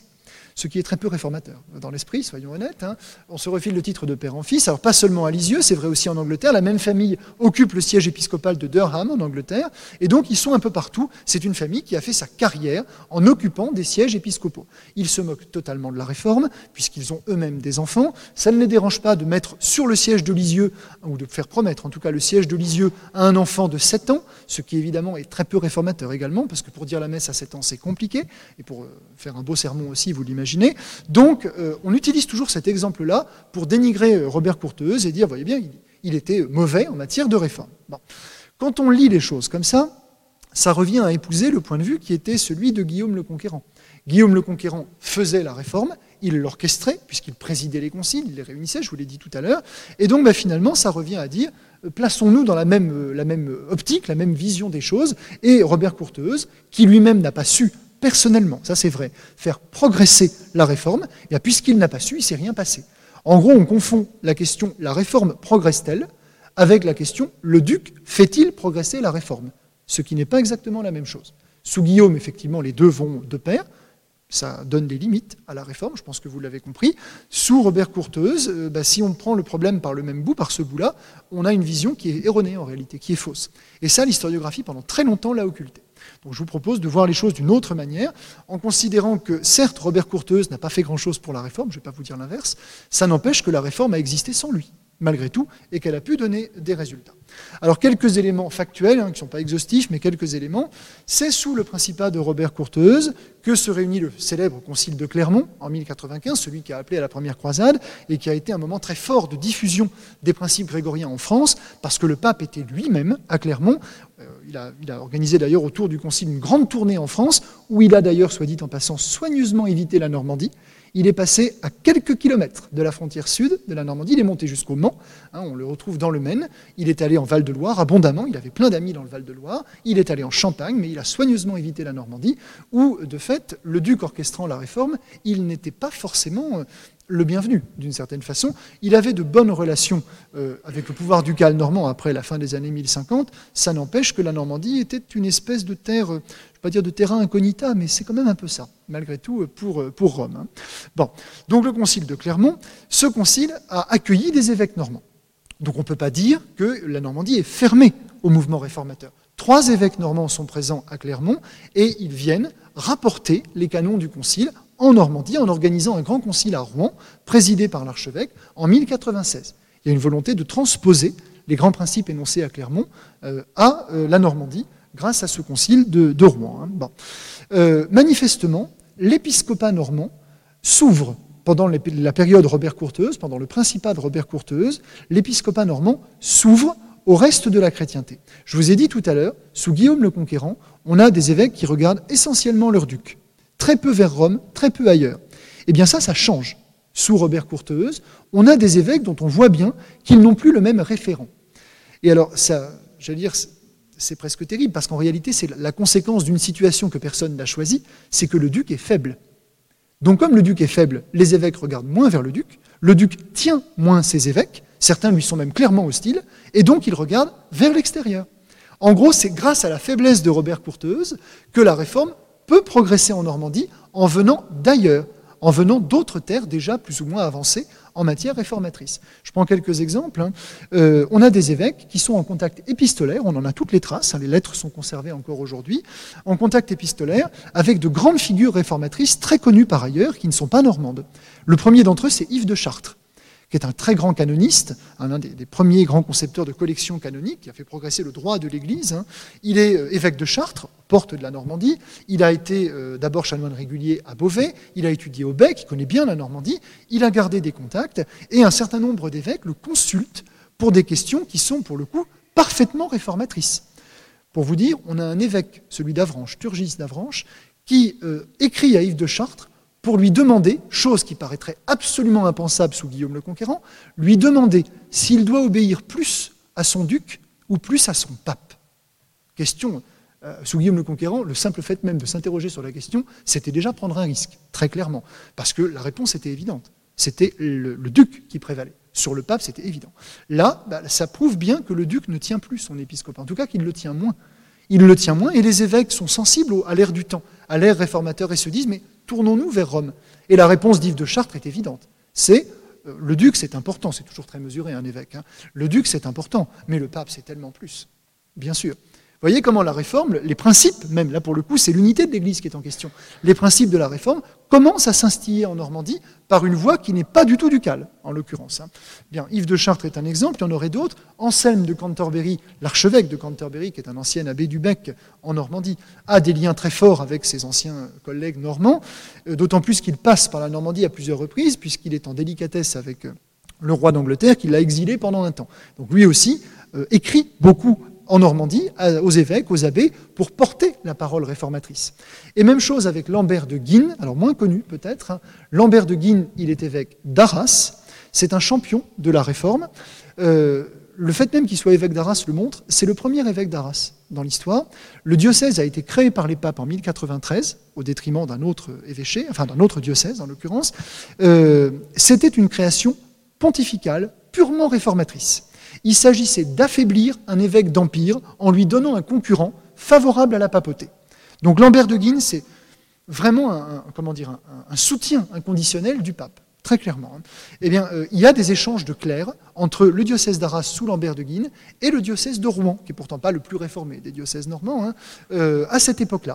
ce qui est très peu réformateur. Dans l'esprit, soyons honnêtes, on se refile le titre de père en fils, alors pas seulement à Lisieux, c'est vrai aussi en Angleterre, la même famille occupe le siège épiscopal de Durham en Angleterre, et donc ils sont un peu partout, c'est une famille qui a fait sa carrière en occupant des sièges épiscopaux. Ils se moquent totalement de la réforme, puisqu'ils ont eux-mêmes des enfants, ça ne les dérange pas de mettre sur le siège de Lisieux, ou de faire promettre en tout cas le siège de Lisieux à un enfant de 7 ans, ce qui évidemment est très peu réformateur également, parce que pour dire la messe à 7 ans c'est compliqué, et pour faire un beau sermon aussi, vous l'imaginez. Donc on utilise toujours cet exemple-là pour dénigrer Robert Courteheuse et dire, voyez bien, il était mauvais en matière de réforme. Bon. Quand on lit les choses comme ça revient à épouser le point de vue qui était celui de Guillaume le Conquérant. Guillaume le Conquérant faisait la réforme, il l'orchestrait, puisqu'il présidait les conciles, il les réunissait, je vous l'ai dit tout à l'heure, et donc finalement ça revient à dire, plaçons-nous dans la même optique, la même vision des choses, et Robert Courteheuse, qui lui-même n'a pas su, personnellement, ça c'est vrai, faire progresser la réforme, et puisqu'il n'a pas su, il ne s'est rien passé. En gros, on confond la question « la réforme progresse-t-elle » avec la question « le duc fait-il progresser la réforme ?» Ce qui n'est pas exactement la même chose. Sous Guillaume, effectivement, les deux vont de pair, ça donne des limites à la réforme, je pense que vous l'avez compris. Sous Robert Courteheuse, si on prend le problème par le même bout, par ce bout-là, on a une vision qui est erronée en réalité, qui est fausse. Et ça, l'historiographie, pendant très longtemps, l'a occulté. Donc je vous propose de voir les choses d'une autre manière, en considérant que, certes, Robert Courteheuse n'a pas fait grand-chose pour la réforme, je ne vais pas vous dire l'inverse, ça n'empêche que la réforme a existé sans lui, malgré tout, et qu'elle a pu donner des résultats. Alors quelques éléments factuels, qui ne sont pas exhaustifs, mais quelques éléments. C'est sous le principat de Robert Courteheuse que se réunit le célèbre concile de Clermont en 1095, celui qui a appelé à la première croisade, et qui a été un moment très fort de diffusion des principes grégoriens en France, parce que le pape était lui-même à Clermont. Il a organisé d'ailleurs autour du concile une grande tournée en France, où il a d'ailleurs, soit dit en passant, soigneusement évité la Normandie. Il est passé à quelques kilomètres de la frontière sud de la Normandie, il est monté jusqu'au Mans, on le retrouve dans le Maine, il est allé en Val-de-Loire abondamment, il avait plein d'amis dans le Val-de-Loire, il est allé en Champagne, mais il a soigneusement évité la Normandie, où de fait, le duc orchestrant la réforme, il n'était pas forcément le bienvenu, d'une certaine façon. Il avait de bonnes relations avec le pouvoir ducal normand après la fin des années 1050, ça n'empêche que la Normandie était une espèce de terre, je ne vais pas dire de terrain incognita, mais c'est quand même un peu ça, malgré tout, pour Rome. Bon, donc le concile de Clermont, ce concile a accueilli des évêques normands. Donc on ne peut pas dire que la Normandie est fermée au mouvement réformateur. 3 évêques normands sont présents à Clermont et ils viennent rapporter les canons du concile en Normandie en organisant un grand concile à Rouen, présidé par l'archevêque, en 1096. Il y a une volonté de transposer les grands principes énoncés à Clermont à la Normandie grâce à ce concile de Rouen. Bon. Manifestement, l'épiscopat normand s'ouvre pendant la période Robert Courteheuse, pendant le principat de Robert Courteheuse, l'épiscopat normand s'ouvre au reste de la chrétienté. Je vous ai dit tout à l'heure, sous Guillaume le Conquérant, on a des évêques qui regardent essentiellement leur duc, très peu vers Rome, très peu ailleurs. Eh bien ça change. Sous Robert Courteheuse, on a des évêques dont on voit bien qu'ils n'ont plus le même référent. Et alors, ça, j'allais dire, c'est presque terrible, parce qu'en réalité, c'est la conséquence d'une situation que personne n'a choisie, c'est que le duc est faible. Donc comme le duc est faible, les évêques regardent moins vers le duc tient moins ses évêques, certains lui sont même clairement hostiles, et donc il regarde vers l'extérieur. En gros, c'est grâce à la faiblesse de Robert Courteheuse que la réforme peut progresser en Normandie en venant d'ailleurs, en venant d'autres terres déjà plus ou moins avancées en matière réformatrice. Je prends quelques exemples. On a des évêques qui sont en contact épistolaire, on en a toutes les traces, les lettres sont conservées encore aujourd'hui, en contact épistolaire avec de grandes figures réformatrices très connues par ailleurs, qui ne sont pas normandes. Le premier d'entre eux, c'est Yves de Chartres, qui est un très grand canoniste, un des premiers grands concepteurs de collections canoniques, qui a fait progresser le droit de l'Église. Il est évêque de Chartres, porte de la Normandie. Il a été d'abord chanoine régulier à Beauvais, il a étudié au Bec, il connaît bien la Normandie, il a gardé des contacts, et un certain nombre d'évêques le consultent pour des questions qui sont, pour le coup, parfaitement réformatrices. Pour vous dire, on a un évêque, celui d'Avranches, Turgis d'Avranches, qui écrit à Yves de Chartres pour lui demander, chose qui paraîtrait absolument impensable sous Guillaume le Conquérant, lui demander s'il doit obéir plus à son duc ou plus à son pape. Question, sous Guillaume le Conquérant, le simple fait même de s'interroger sur la question, c'était déjà prendre un risque, très clairement, parce que la réponse était évidente. C'était le duc qui prévalait. Sur le pape, c'était évident. Là, ça prouve bien que le duc ne tient plus son épiscopat, en tout cas qu'il le tient moins. Il le tient moins, et les évêques sont sensibles à l'ère du temps, à l'ère réformateur, et se disent, mais tournons-nous vers Rome? Et la réponse d'Yves de Chartres est évidente. C'est le duc, c'est important, c'est toujours très mesuré, un évêque. Hein. Le duc, c'est important, mais le pape, c'est tellement plus, bien sûr. Vous voyez comment la réforme, les principes, même là pour le coup, c'est l'unité de l'Église qui est en question. Les principes de la réforme commencent à s'instiller en Normandie par une voie qui n'est pas du tout ducale, en l'occurrence. Hein. Bien, Yves de Chartres est un exemple, il y en aurait d'autres. Anselme de Cantorbéry, l'archevêque de Cantorbéry, qui est un ancien abbé du Bec en Normandie, a des liens très forts avec ses anciens collègues normands, d'autant plus qu'il passe par la Normandie à plusieurs reprises, puisqu'il est en délicatesse avec le roi d'Angleterre, qui l'a exilé pendant un temps. Donc lui aussi écrit beaucoup en Normandie, aux évêques, aux abbés, pour porter la parole réformatrice. Et même chose avec Lambert de Guines, alors moins connu peut-être. Hein. Lambert de Guines, il est évêque d'Arras, c'est un champion de la réforme. Le fait même qu'il soit évêque d'Arras le montre, c'est le premier évêque d'Arras dans l'histoire. Le diocèse a été créé par les papes en 1093, au détriment d'un autre évêché, enfin d'un autre diocèse en l'occurrence. C'était une création pontificale, purement réformatrice. Il s'agissait d'affaiblir un évêque d'empire en lui donnant un concurrent favorable à la papauté. Donc Lambert de Guines, c'est vraiment un soutien inconditionnel du pape, très clairement. Eh bien, il y a des échanges de clercs entre le diocèse d'Arras sous Lambert de Guines et le diocèse de Rouen, qui n'est pourtant pas le plus réformé des diocèses normands, à cette époque-là.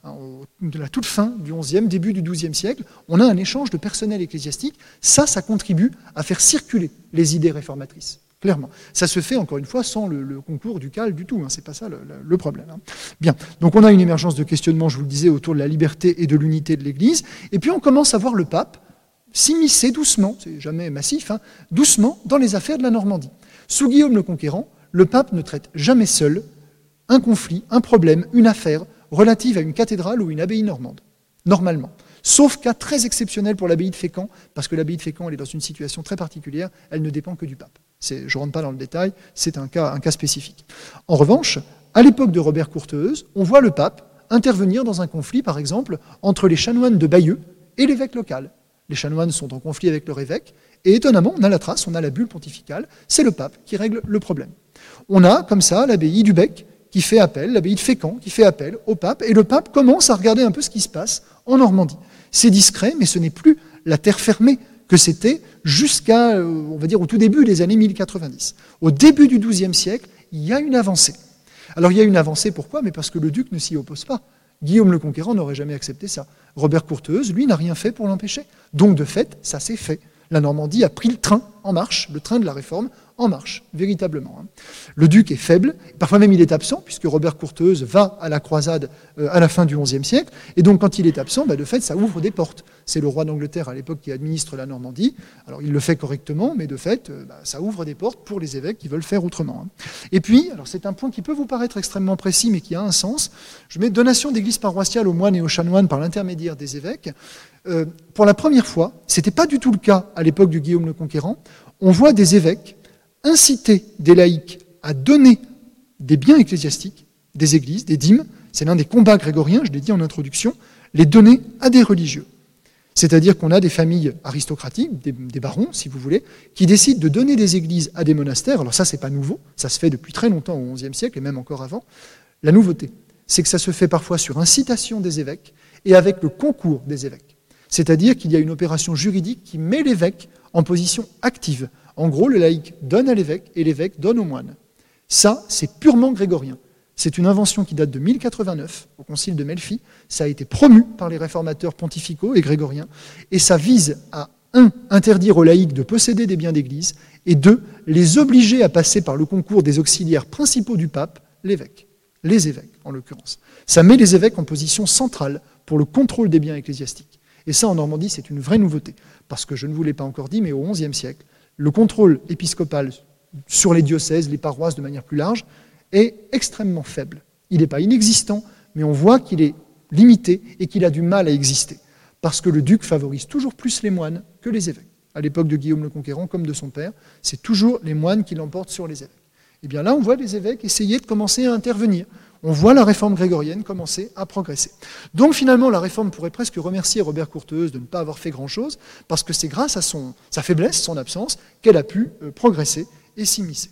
De la toute fin du XIe, début du XIIe siècle, on a un échange de personnel ecclésiastique. Ça contribue à faire circuler les idées réformatrices. Clairement. Ça se fait, encore une fois, sans le concours ducal du tout. Hein. C'est pas ça le problème. Hein. Bien. Donc on a une émergence de questionnement, je vous le disais, autour de la liberté et de l'unité de l'Église. Et puis on commence à voir le pape s'immiscer doucement, c'est jamais massif, hein, doucement dans les affaires de la Normandie. Sous Guillaume le Conquérant, le pape ne traite jamais seul un conflit, un problème, une affaire relative à une cathédrale ou une abbaye normande. Normalement. Sauf cas très exceptionnel pour l'abbaye de Fécamp, parce que l'abbaye de Fécamp, elle est dans une situation très particulière, elle ne dépend que du pape. Je ne rentre pas dans le détail, c'est un cas spécifique. En revanche, à l'époque de Robert Courteheuse, on voit le pape intervenir dans un conflit, par exemple, entre les chanoines de Bayeux et l'évêque local. Les chanoines sont en conflit avec leur évêque, et étonnamment, on a la trace, on a la bulle pontificale, c'est le pape qui règle le problème. On a, comme ça, l'abbaye du Bec qui fait appel, l'abbaye de Fécamp qui fait appel au pape, et le pape commence à regarder un peu ce qui se passe en Normandie. C'est discret, mais ce n'est plus la terre fermée que c'était jusqu'à, on va dire, au tout début des années 1090. Au début du XIIe siècle, il y a une avancée. Alors il y a une avancée, pourquoi? Mais parce que le duc ne s'y oppose pas. Guillaume le Conquérant n'aurait jamais accepté ça. Robert Courteheuse, lui, n'a rien fait pour l'empêcher. Donc de fait, ça s'est fait. La Normandie a pris le train en marche, le train de la réforme en marche, véritablement. Le duc est faible, parfois même il est absent, puisque Robert Courteheuse va à la croisade à la fin du XIe siècle, et donc quand il est absent, de fait, ça ouvre des portes. C'est le roi d'Angleterre à l'époque qui administre la Normandie, alors il le fait correctement, mais de fait, ça ouvre des portes pour les évêques qui veulent faire autrement. Et puis, alors c'est un point qui peut vous paraître extrêmement précis, mais qui a un sens, je mets donation d'église paroissiale aux moines et aux chanoines par l'intermédiaire des évêques. Pour la première fois, ce n'était pas du tout le cas à l'époque de Guillaume le Conquérant, on voit des évêques inciter des laïcs à donner des biens ecclésiastiques, des églises, des dîmes, c'est l'un des combats grégoriens, je l'ai dit en introduction, les donner à des religieux. C'est-à-dire qu'on a des familles aristocratiques, des barons, si vous voulez, qui décident de donner des églises à des monastères. Alors ça, c'est pas nouveau, ça se fait depuis très longtemps au XIe siècle, et même encore avant. La nouveauté, c'est que ça se fait parfois sur incitation des évêques et avec le concours des évêques. C'est-à-dire qu'il y a une opération juridique qui met l'évêque en position active. En gros, le laïc donne à l'évêque et l'évêque donne au moine. Ça, c'est purement grégorien. C'est une invention qui date de 1089, au concile de Melfi. Ça a été promu par les réformateurs pontificaux et grégoriens. Et ça vise à, 1, interdire aux laïcs de posséder des biens d'église, et 2, les obliger à passer par le concours des auxiliaires principaux du pape, l'évêque. Les évêques, en l'occurrence. Ça met les évêques en position centrale pour le contrôle des biens ecclésiastiques. Et ça, en Normandie, c'est une vraie nouveauté. Parce que je ne vous l'ai pas encore dit, mais au XIe siècle, le contrôle épiscopal sur les diocèses, les paroisses de manière plus large, est extrêmement faible. Il n'est pas inexistant, mais on voit qu'il est limité et qu'il a du mal à exister. Parce que le duc favorise toujours plus les moines que les évêques. À l'époque de Guillaume le Conquérant, comme de son père, c'est toujours les moines qui l'emportent sur les évêques. Et bien là, on voit les évêques essayer de commencer à intervenir. On voit la réforme grégorienne commencer à progresser. Donc finalement, la réforme pourrait presque remercier Robert Courteheuse de ne pas avoir fait grand-chose, parce que c'est grâce à sa faiblesse, son absence, qu'elle a pu progresser et s'immiscer.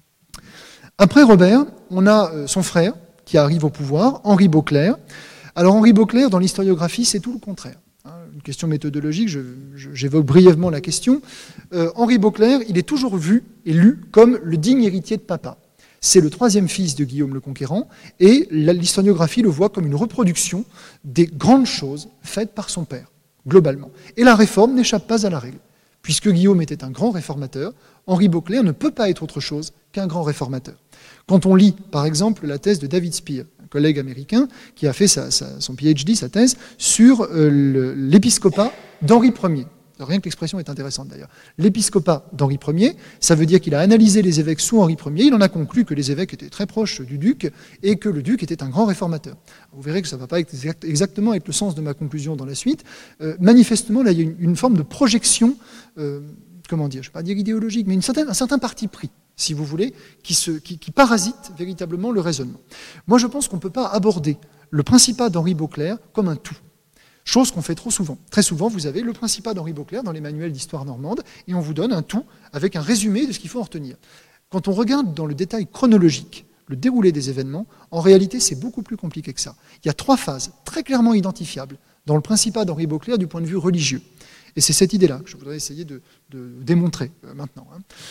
Après Robert, on a son frère qui arrive au pouvoir, Henri Beauclerc. Alors Henri Beauclerc, dans l'historiographie, c'est tout le contraire. Une question méthodologique, j'évoque brièvement la question. Henri Beauclerc, il est toujours vu et lu comme le digne héritier de papa. C'est le 3e fils de Guillaume le Conquérant, et l'historiographie le voit comme une reproduction des grandes choses faites par son père, globalement. Et la réforme n'échappe pas à la règle. Puisque Guillaume était un grand réformateur, Henri Beauclerc ne peut pas être autre chose qu'un grand réformateur. Quand on lit, par exemple, la thèse de David Spear, un collègue américain qui a fait son PhD, sa thèse, sur l'épiscopat d'Henri Ier. Rien que l'expression est intéressante d'ailleurs. L'épiscopat d'Henri Ier, ça veut dire qu'il a analysé les évêques sous Henri Ier, il en a conclu que les évêques étaient très proches du duc et que le duc était un grand réformateur. Vous verrez que ça ne va pas exactement être le sens de ma conclusion dans la suite. Manifestement, là, il y a une forme de projection, comment dire, je ne vais pas dire idéologique, mais un certain parti pris, si vous voulez, qui parasite véritablement le raisonnement. Moi, je pense qu'on ne peut pas aborder le principat d'Henri Beauclerc comme un tout. Chose qu'on fait trop souvent. Très souvent, vous avez le principat d'Henri Beauclerc dans les manuels d'histoire normande, et on vous donne un tout avec un résumé de ce qu'il faut en retenir. Quand on regarde dans le détail chronologique le déroulé des événements, en réalité, c'est beaucoup plus compliqué que ça. Il y a 3 phases très clairement identifiables dans le principat d'Henri Beauclerc du point de vue religieux. Et c'est cette idée-là que je voudrais essayer de démontrer maintenant.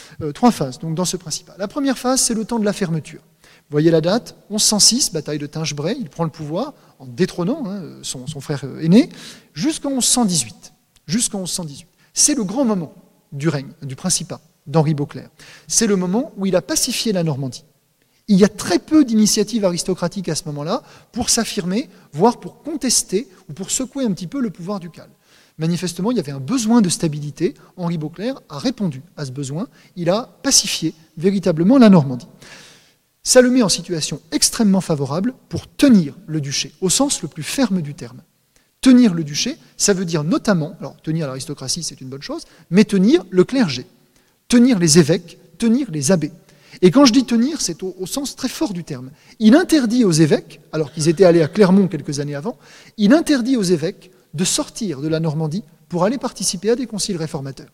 3 phases donc, dans ce principat. La première phase, c'est le temps de la fermeture. Vous voyez la date, 1106, bataille de Tinchebray, il prend le pouvoir en détrônant son frère aîné, jusqu'en 1118. C'est le grand moment du règne, du principat d'Henri Beauclerc. C'est le moment où il a pacifié la Normandie. Il y a très peu d'initiatives aristocratiques à ce moment-là pour s'affirmer, voire pour contester ou pour secouer un petit peu le pouvoir ducal. Manifestement, il y avait un besoin de stabilité. Henri Beauclerc a répondu à ce besoin. Il a pacifié véritablement la Normandie. Ça le met en situation extrêmement favorable pour tenir le duché, au sens le plus ferme du terme. Tenir le duché, ça veut dire notamment, alors tenir l'aristocratie c'est une bonne chose, mais tenir le clergé, tenir les évêques, tenir les abbés. Et quand je dis tenir, c'est au sens très fort du terme. Il interdit aux évêques, alors qu'ils étaient allés à Clermont quelques années avant, il interdit aux évêques de sortir de la Normandie pour aller participer à des conciles réformateurs.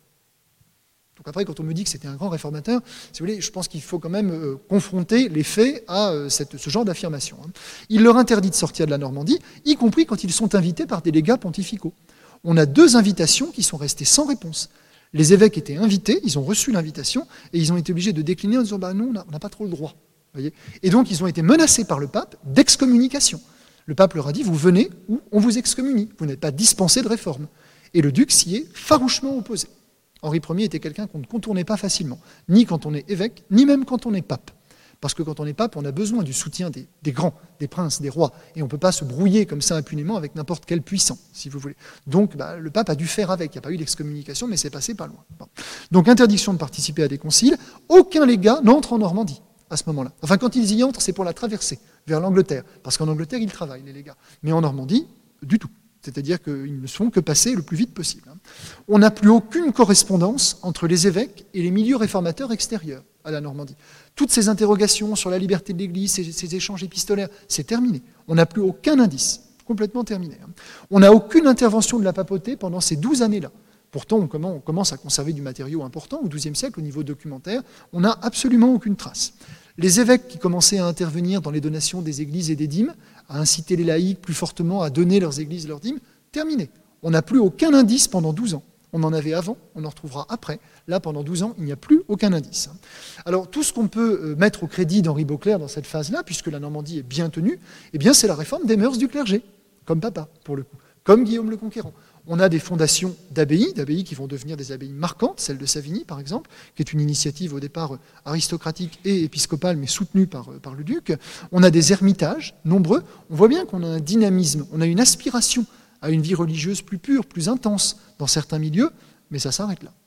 Donc après, quand on me dit que c'était un grand réformateur, si vous voulez, je pense qu'il faut quand même confronter les faits à ce genre d'affirmation. Il leur interdit de sortir de la Normandie, y compris quand ils sont invités par des légats pontificaux. On a 2 invitations qui sont restées sans réponse. Les évêques étaient invités, ils ont reçu l'invitation, et ils ont été obligés de décliner en disant « non, on n'a pas trop le droit ». Voyez, et donc ils ont été menacés par le pape d'excommunication. Le pape leur a dit « vous venez ou on vous excommunie, vous n'êtes pas dispensé de réforme ». Et le duc s'y est farouchement opposé. Henri Ier était quelqu'un qu'on ne contournait pas facilement, ni quand on est évêque, ni même quand on est pape. Parce que quand on est pape, on a besoin du soutien des grands, des princes, des rois, et on ne peut pas se brouiller comme ça impunément avec n'importe quel puissant, si vous voulez. Donc le pape a dû faire avec, il n'y a pas eu d'excommunication, mais c'est passé pas loin. Bon. Donc interdiction de participer à des conciles, aucun légat n'entre en Normandie à ce moment-là. Enfin, quand ils y entrent, c'est pour la traversée vers l'Angleterre, parce qu'en Angleterre, ils travaillent, les légats. Mais en Normandie, du tout. C'est-à-dire qu'ils ne font que passer le plus vite possible. On n'a plus aucune correspondance entre les évêques et les milieux réformateurs extérieurs à la Normandie. Toutes ces interrogations sur la liberté de l'Église, ces échanges épistolaires, c'est terminé. On n'a plus aucun indice, complètement terminé. On n'a aucune intervention de la papauté pendant ces 12 années-là. Pourtant, on commence à conserver du matériau important au XIIe siècle, au niveau documentaire, on n'a absolument aucune trace. Les évêques qui commençaient à intervenir dans les donations des églises et des dîmes, à inciter les laïcs plus fortement à donner leurs églises et leurs dîmes, terminé. On n'a plus aucun indice pendant 12 ans. On en avait avant, on en retrouvera après. Là, pendant 12 ans, il n'y a plus aucun indice. Alors, tout ce qu'on peut mettre au crédit d'Henri Beauclerc dans cette phase-là, puisque la Normandie est bien tenue, eh bien, c'est la réforme des mœurs du clergé, comme papa, pour le coup, comme Guillaume le Conquérant. On a des fondations d'abbayes qui vont devenir des abbayes marquantes, celle de Savigny par exemple, qui est une initiative au départ aristocratique et épiscopale, mais soutenue par le duc. On a des ermitages nombreux. On voit bien qu'on a un dynamisme, on a une aspiration à une vie religieuse plus pure, plus intense dans certains milieux, mais ça s'arrête là.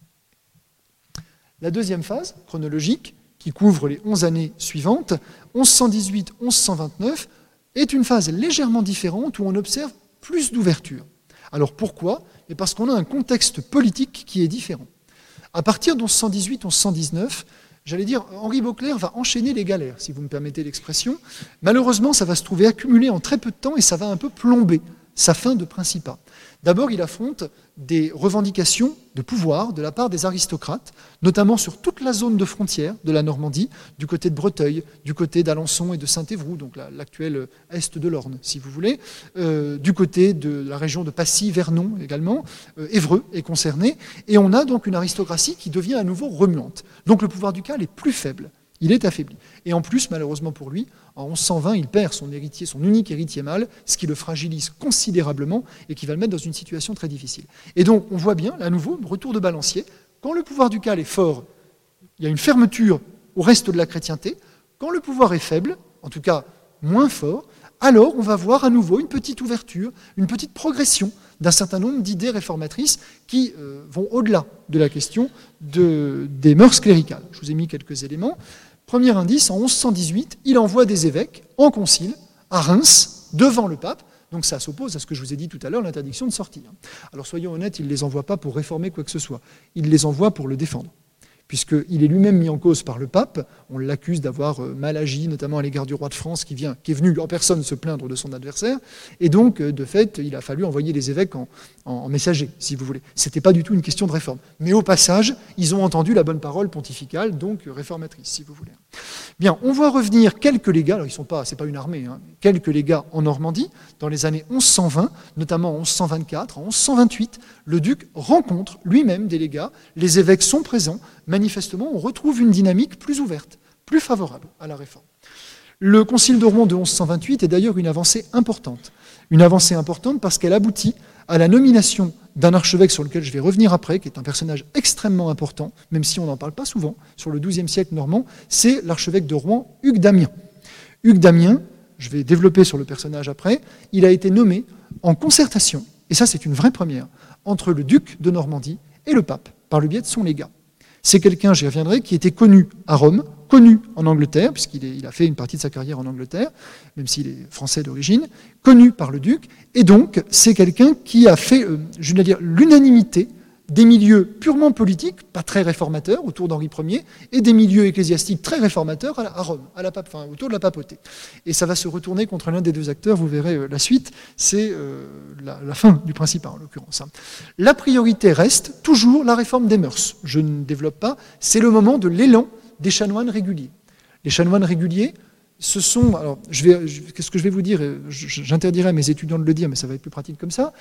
La deuxième phase, chronologique, qui couvre les 11 années suivantes, 1118-1129, est une phase légèrement différente où on observe plus d'ouverture. Alors pourquoi ? Parce qu'on a un contexte politique qui est différent. À partir de 1118-1119, j'allais dire, Henri Beauclerc va enchaîner les galères, si vous me permettez l'expression. Malheureusement, ça va se trouver accumulé en très peu de temps et ça va un peu plomber sa fin de principat. D'abord, il affronte des revendications de pouvoir de la part des aristocrates, notamment sur toute la zone de frontière de la Normandie, du côté de Breteuil, du côté d'Alençon et de Saint-Évroult, donc l'actuel est de l'Orne, si vous voulez, du côté de la région de Passy, Vernon également, Évreux est concerné, et on a donc une aristocratie qui devient à nouveau remuante. Donc le pouvoir ducal est plus faible. Il est affaibli. Et en plus, malheureusement pour lui, en 1120, il perd son héritier, son unique héritier mâle, ce qui le fragilise considérablement et qui va le mettre dans une situation très difficile. Et donc, on voit bien, à nouveau, retour de balancier, quand le pouvoir ducal est fort, il y a une fermeture au reste de la chrétienté. Quand le pouvoir est faible, en tout cas moins fort, alors on va voir à nouveau une petite ouverture, une petite progression d'un certain nombre d'idées réformatrices qui vont au-delà de la question des mœurs cléricales. Je vous ai mis quelques éléments. Premier indice, en 1118, il envoie des évêques en concile à Reims, devant le pape. Donc ça s'oppose à ce que je vous ai dit tout à l'heure, l'interdiction de sortir. Alors soyons honnêtes, il ne les envoie pas pour réformer quoi que ce soit. Il les envoie pour le défendre, puisqu'il est lui-même mis en cause par le pape. On l'accuse d'avoir mal agi, notamment à l'égard du roi de France, qui est venu en personne se plaindre de son adversaire. Et donc, de fait, il a fallu envoyer les évêques en messager, si vous voulez. Ce n'était pas du tout une question de réforme. Mais au passage, ils ont entendu la bonne parole pontificale, donc réformatrice, si vous voulez. Bien, on voit revenir quelques légats, alors c'est pas une armée, quelques légats en Normandie, dans les années 1120, notamment en 1124, en 1128, le duc rencontre lui-même des légats, les évêques sont présents, manifestement, on retrouve une dynamique plus ouverte, plus favorable à la réforme. Le concile de Rouen de 1128 est d'ailleurs une avancée importante. Une avancée importante parce qu'elle aboutit à la nomination d'un archevêque sur lequel je vais revenir après, qui est un personnage extrêmement important, même si on n'en parle pas souvent, sur le XIIe siècle normand, c'est l'archevêque de Rouen, Hugues d'Amiens. Hugues d'Amiens, je vais développer sur le personnage après, il a été nommé en concertation, et ça c'est une vraie première, entre le duc de Normandie et le pape, par le biais de son légat. C'est quelqu'un, j'y reviendrai, qui était connu à Rome, connu en Angleterre, puisqu'il a fait une partie de sa carrière en Angleterre, même s'il est français d'origine, connu par le duc, et donc c'est quelqu'un qui a fait, je veux dire, l'unanimité des milieux purement politiques, pas très réformateurs, autour d'Henri Ier, et des milieux ecclésiastiques très réformateurs à Rome, autour de la papauté. Et ça va se retourner contre l'un des deux acteurs, vous verrez la suite, c'est la fin du Principat en l'occurrence. La priorité reste toujours la réforme des mœurs. Je ne développe pas, c'est le moment de l'élan des chanoines réguliers. Les chanoines réguliers, ce sont, alors qu'est-ce que je vais vous dire, j'interdirai à mes étudiants de le dire, mais ça va être plus pratique comme ça,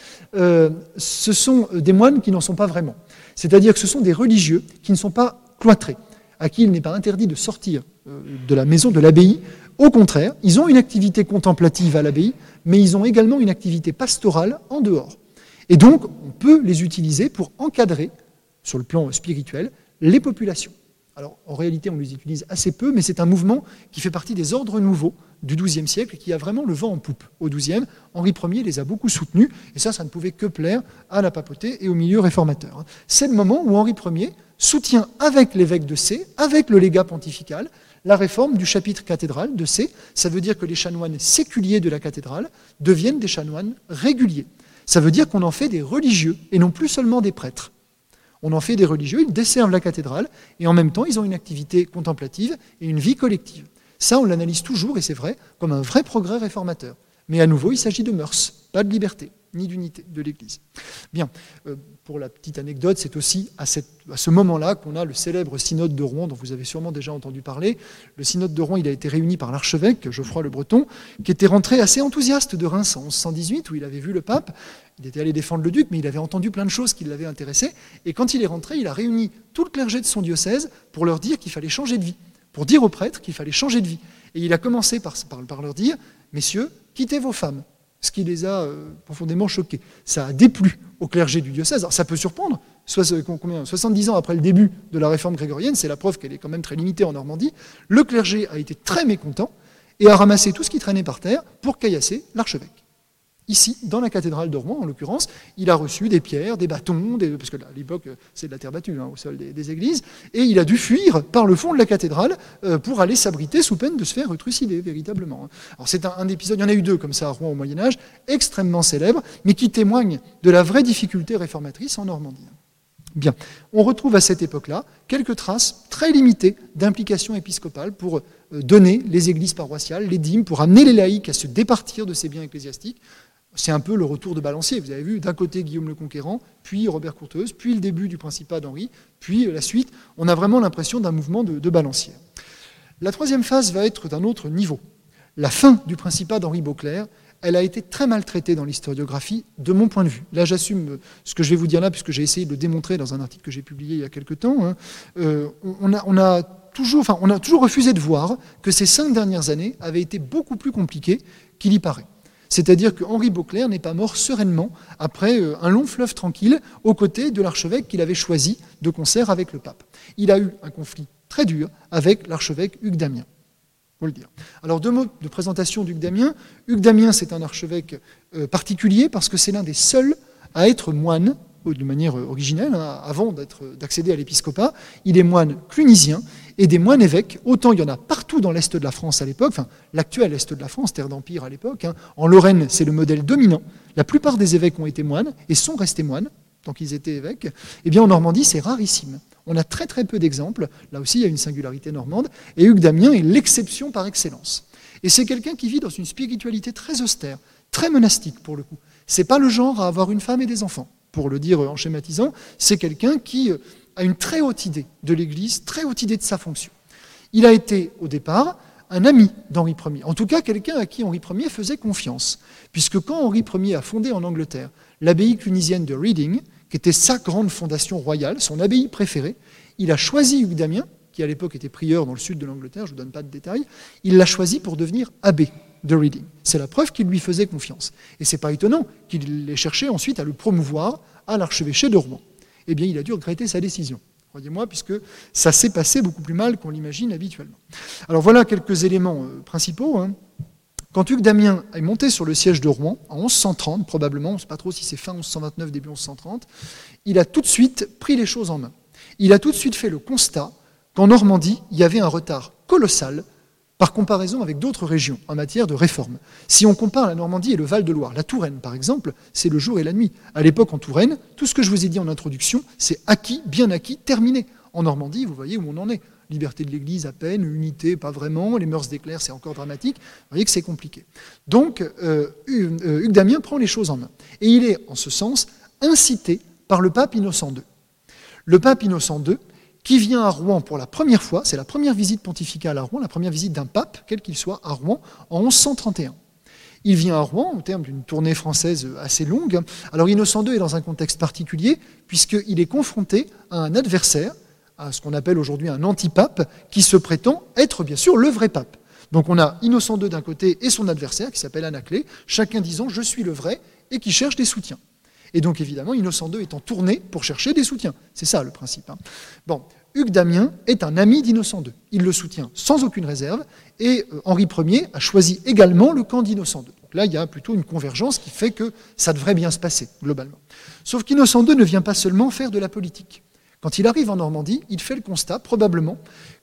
ce sont des moines qui n'en sont pas vraiment. C'est-à-dire que ce sont des religieux qui ne sont pas cloîtrés, à qui il n'est pas interdit de sortir de la maison, de l'abbaye. Au contraire, ils ont une activité contemplative à l'abbaye, mais ils ont également une activité pastorale en dehors. Et donc, on peut les utiliser pour encadrer, sur le plan spirituel, les populations. Alors, en réalité, on les utilise assez peu, mais c'est un mouvement qui fait partie des ordres nouveaux du XIIe siècle et qui a vraiment le vent en poupe au XIIe. Henri Ier les a beaucoup soutenus, et ça ne pouvait que plaire à la papauté et au milieu réformateur. C'est le moment où Henri Ier soutient avec l'évêque de Sées, avec le légat pontifical, la réforme du chapitre cathédral de Sées. Ça veut dire que les chanoines séculiers de la cathédrale deviennent des chanoines réguliers. Ça veut dire qu'on en fait des religieux et non plus seulement des prêtres. On en fait des religieux, ils desservent la cathédrale, et en même temps, ils ont une activité contemplative et une vie collective. Ça, on l'analyse toujours, et c'est vrai, comme un vrai progrès réformateur. Mais à nouveau, il s'agit de mœurs, pas de liberté, ni d'unité de l'Église. Bien, pour la petite anecdote, c'est aussi à ce moment-là qu'on a le célèbre synode de Rouen, dont vous avez sûrement déjà entendu parler. Le synode de Rouen, il a été réuni par l'archevêque, Geoffroy le Breton, qui était rentré assez enthousiaste de Reims en 1118, où il avait vu le pape. Il était allé défendre le duc, mais il avait entendu plein de choses qui l'avaient intéressé. Et quand il est rentré, il a réuni tout le clergé de son diocèse pour leur dire qu'il fallait changer de vie, pour dire aux prêtres qu'il fallait changer de vie. Et il a commencé par leur dire « Messieurs, quittez vos femmes », ce qui les a profondément choqués. Ça a déplu au clergé du diocèse. Alors, ça peut surprendre, 70 ans après le début de la réforme grégorienne, c'est la preuve qu'elle est quand même très limitée en Normandie, le clergé a été très mécontent et a ramassé tout ce qui traînait par terre pour caillasser l'archevêque. Ici, dans la cathédrale de Rouen, en l'occurrence, il a reçu des pierres, des bâtons, parce qu'à l'époque, c'est de la terre battue au sol des églises, et il a dû fuir par le fond de la cathédrale pour aller s'abriter sous peine de se faire trucider, véritablement. Alors c'est un épisode, il y en a eu deux comme ça à Rouen au Moyen-Âge, extrêmement célèbres, mais qui témoignent de la vraie difficulté réformatrice en Normandie. Bien, on retrouve à cette époque-là quelques traces très limitées d'implication épiscopale pour donner les églises paroissiales, les dîmes, pour amener les laïcs à se départir de ces biens ecclésiastiques. C'est un peu le retour de balancier. Vous avez vu, d'un côté Guillaume le Conquérant, puis Robert Courteheuse, puis le début du Principat d'Henri, puis la suite. On a vraiment l'impression d'un mouvement de balancier. La troisième phase va être d'un autre niveau. La fin du Principat d'Henri Beauclerc, elle a été très mal traitée dans l'historiographie, de mon point de vue. Là, j'assume ce que je vais vous dire là, puisque j'ai essayé de le démontrer dans un article que j'ai publié il y a quelque temps. On a toujours refusé de voir que ces 5 dernières années avaient été beaucoup plus compliquées qu'il y paraît. C'est-à-dire que Henri Beauclerc n'est pas mort sereinement après un long fleuve tranquille aux côtés de l'archevêque qu'il avait choisi de concert avec le pape. Il a eu un conflit très dur avec l'archevêque Hugues d'Amiens. Faut le dire. Alors 2 mots de présentation d'Hugues d'Amiens. Hugues d'Amiens, c'est un archevêque particulier parce que c'est l'un des seuls à être moine, de manière originelle, avant d'accéder à l'épiscopat. Il est moine clunisien et des moines évêques. Autant il y en a partout dans l'Est de la France à l'époque, enfin l'actuel Est de la France, terre d'empire à l'époque. En Lorraine, c'est le modèle dominant. La plupart des évêques ont été moines et sont restés moines tant qu'ils étaient évêques. Eh bien en Normandie, c'est rarissime. On a très très peu d'exemples. Là aussi, il y a une singularité normande. Et Hugues d'Amiens est l'exception par excellence. Et c'est quelqu'un qui vit dans une spiritualité très austère, très monastique pour le coup. C'est pas le genre à avoir une femme et des enfants, pour le dire en schématisant. C'est quelqu'un qui a une très haute idée de l'Église, très haute idée de sa fonction. Il a été, au départ, un ami d'Henri Ier. En tout cas, quelqu'un à qui Henri Ier faisait confiance. Puisque quand Henri Ier a fondé en Angleterre l'abbaye clunisienne de Reading, qui était sa grande fondation royale, son abbaye préférée, il a choisi Hugues d'Amiens, qui à l'époque était prieur dans le sud de l'Angleterre, je ne vous donne pas de détails, il l'a choisi pour devenir abbé de Reading. C'est la preuve qu'il lui faisait confiance. Et ce n'est pas étonnant qu'il ait cherché ensuite à le promouvoir à l'archevêché de Rouen. Eh bien, il a dû regretter sa décision, croyez-moi, puisque ça s'est passé beaucoup plus mal qu'on l'imagine habituellement. Alors voilà quelques éléments principaux. Quand Hugues d'Amiens est monté sur le siège de Rouen, en 1130 probablement, on ne sait pas trop si c'est fin 1129, début 1130, il a tout de suite pris les choses en main. Il a tout de suite fait le constat qu'en Normandie, il y avait un retard colossal par comparaison avec d'autres régions en matière de réforme. Si on compare la Normandie et le Val-de-Loire, la Touraine par exemple, c'est le jour et la nuit. À l'époque en Touraine, tout ce que je vous ai dit en introduction, c'est acquis, bien acquis, terminé. En Normandie, vous voyez où on en est. Liberté de l'Église à peine, unité pas vraiment, les mœurs des clercs c'est encore dramatique, vous voyez que c'est compliqué. Donc Hugues d'Amiens prend les choses en main. Et il est en ce sens incité par le pape Innocent II. Le pape Innocent II qui vient à Rouen pour la première fois, c'est la première visite pontificale à Rouen, la première visite d'un pape, quel qu'il soit, à Rouen, en 1131. Il vient à Rouen au terme d'une tournée française assez longue. Alors Innocent II est dans un contexte particulier, puisqu'il est confronté à un adversaire, à ce qu'on appelle aujourd'hui un antipape, qui se prétend être bien sûr le vrai pape. Donc on a Innocent II d'un côté et son adversaire, qui s'appelle Anaclet, chacun disant « je suis le vrai » et qui cherche des soutiens. Et donc évidemment, Innocent II est en tournée pour chercher des soutiens. C'est ça le principe. Bon, Hugues d'Amiens est un ami d'Innocent II. Il le soutient sans aucune réserve, et Henri Ier a choisi également le camp d'Innocent II. Donc là, il y a plutôt une convergence qui fait que ça devrait bien se passer, globalement. Sauf qu'Innocent II ne vient pas seulement faire de la politique. Quand il arrive en Normandie, il fait le constat, probablement,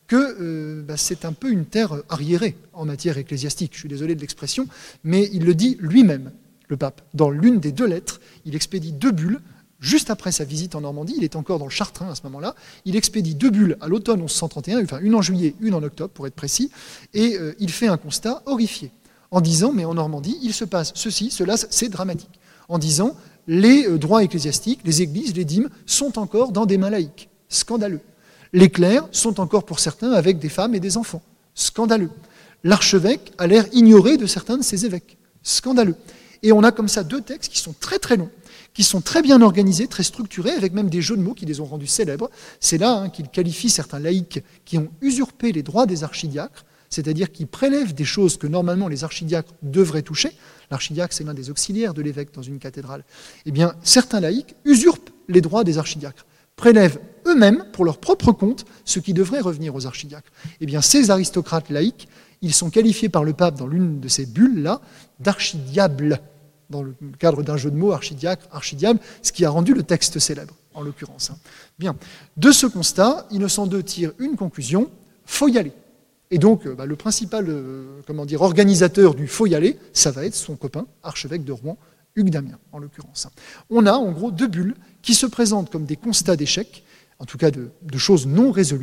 que c'est un peu une terre arriérée en matière ecclésiastique. Je suis désolé de l'expression, mais il le dit lui-même, le pape. Dans l'une des 2 lettres, il expédie 2 bulles, juste après sa visite en Normandie, il est encore dans le Chartrain à ce moment-là, il expédie 2 bulles à l'automne 1131, enfin une en juillet, une en octobre pour être précis, et il fait un constat horrifié, en disant, mais en Normandie, il se passe ceci, cela, c'est dramatique, en disant, les droits ecclésiastiques, les églises, les dîmes, sont encore dans des mains laïques, scandaleux. Les clercs sont encore pour certains avec des femmes et des enfants, scandaleux. L'archevêque a l'air ignoré de certains de ses évêques, scandaleux. Et on a comme ça 2 textes qui sont très très longs, qui sont très bien organisés, très structurés, avec même des jeux de mots qui les ont rendus célèbres. C'est là qu'il qualifie certains laïcs qui ont usurpé les droits des archidiacres, c'est-à-dire qui prélèvent des choses que normalement les archidiacres devraient toucher. L'archidiacre, c'est l'un des auxiliaires de l'évêque dans une cathédrale. Eh bien, certains laïcs usurpent les droits des archidiacres, prélèvent eux-mêmes, pour leur propre compte, ce qui devrait revenir aux archidiacres. Eh bien, ces aristocrates laïcs, ils sont qualifiés par le pape dans l'une de ces bulles-là d'archidiables, dans le cadre d'un jeu de mots, archidiacre, archidiable, ce qui a rendu le texte célèbre, en l'occurrence. Bien. De ce constat, Innocent II tire une conclusion, faut y aller. Et donc, le principal organisateur du faut y aller, ça va être son copain, archevêque de Rouen, Hugues d'Amiens, en l'occurrence. On a en gros 2 bulles qui se présentent comme des constats d'échec, en tout cas de choses non résolues,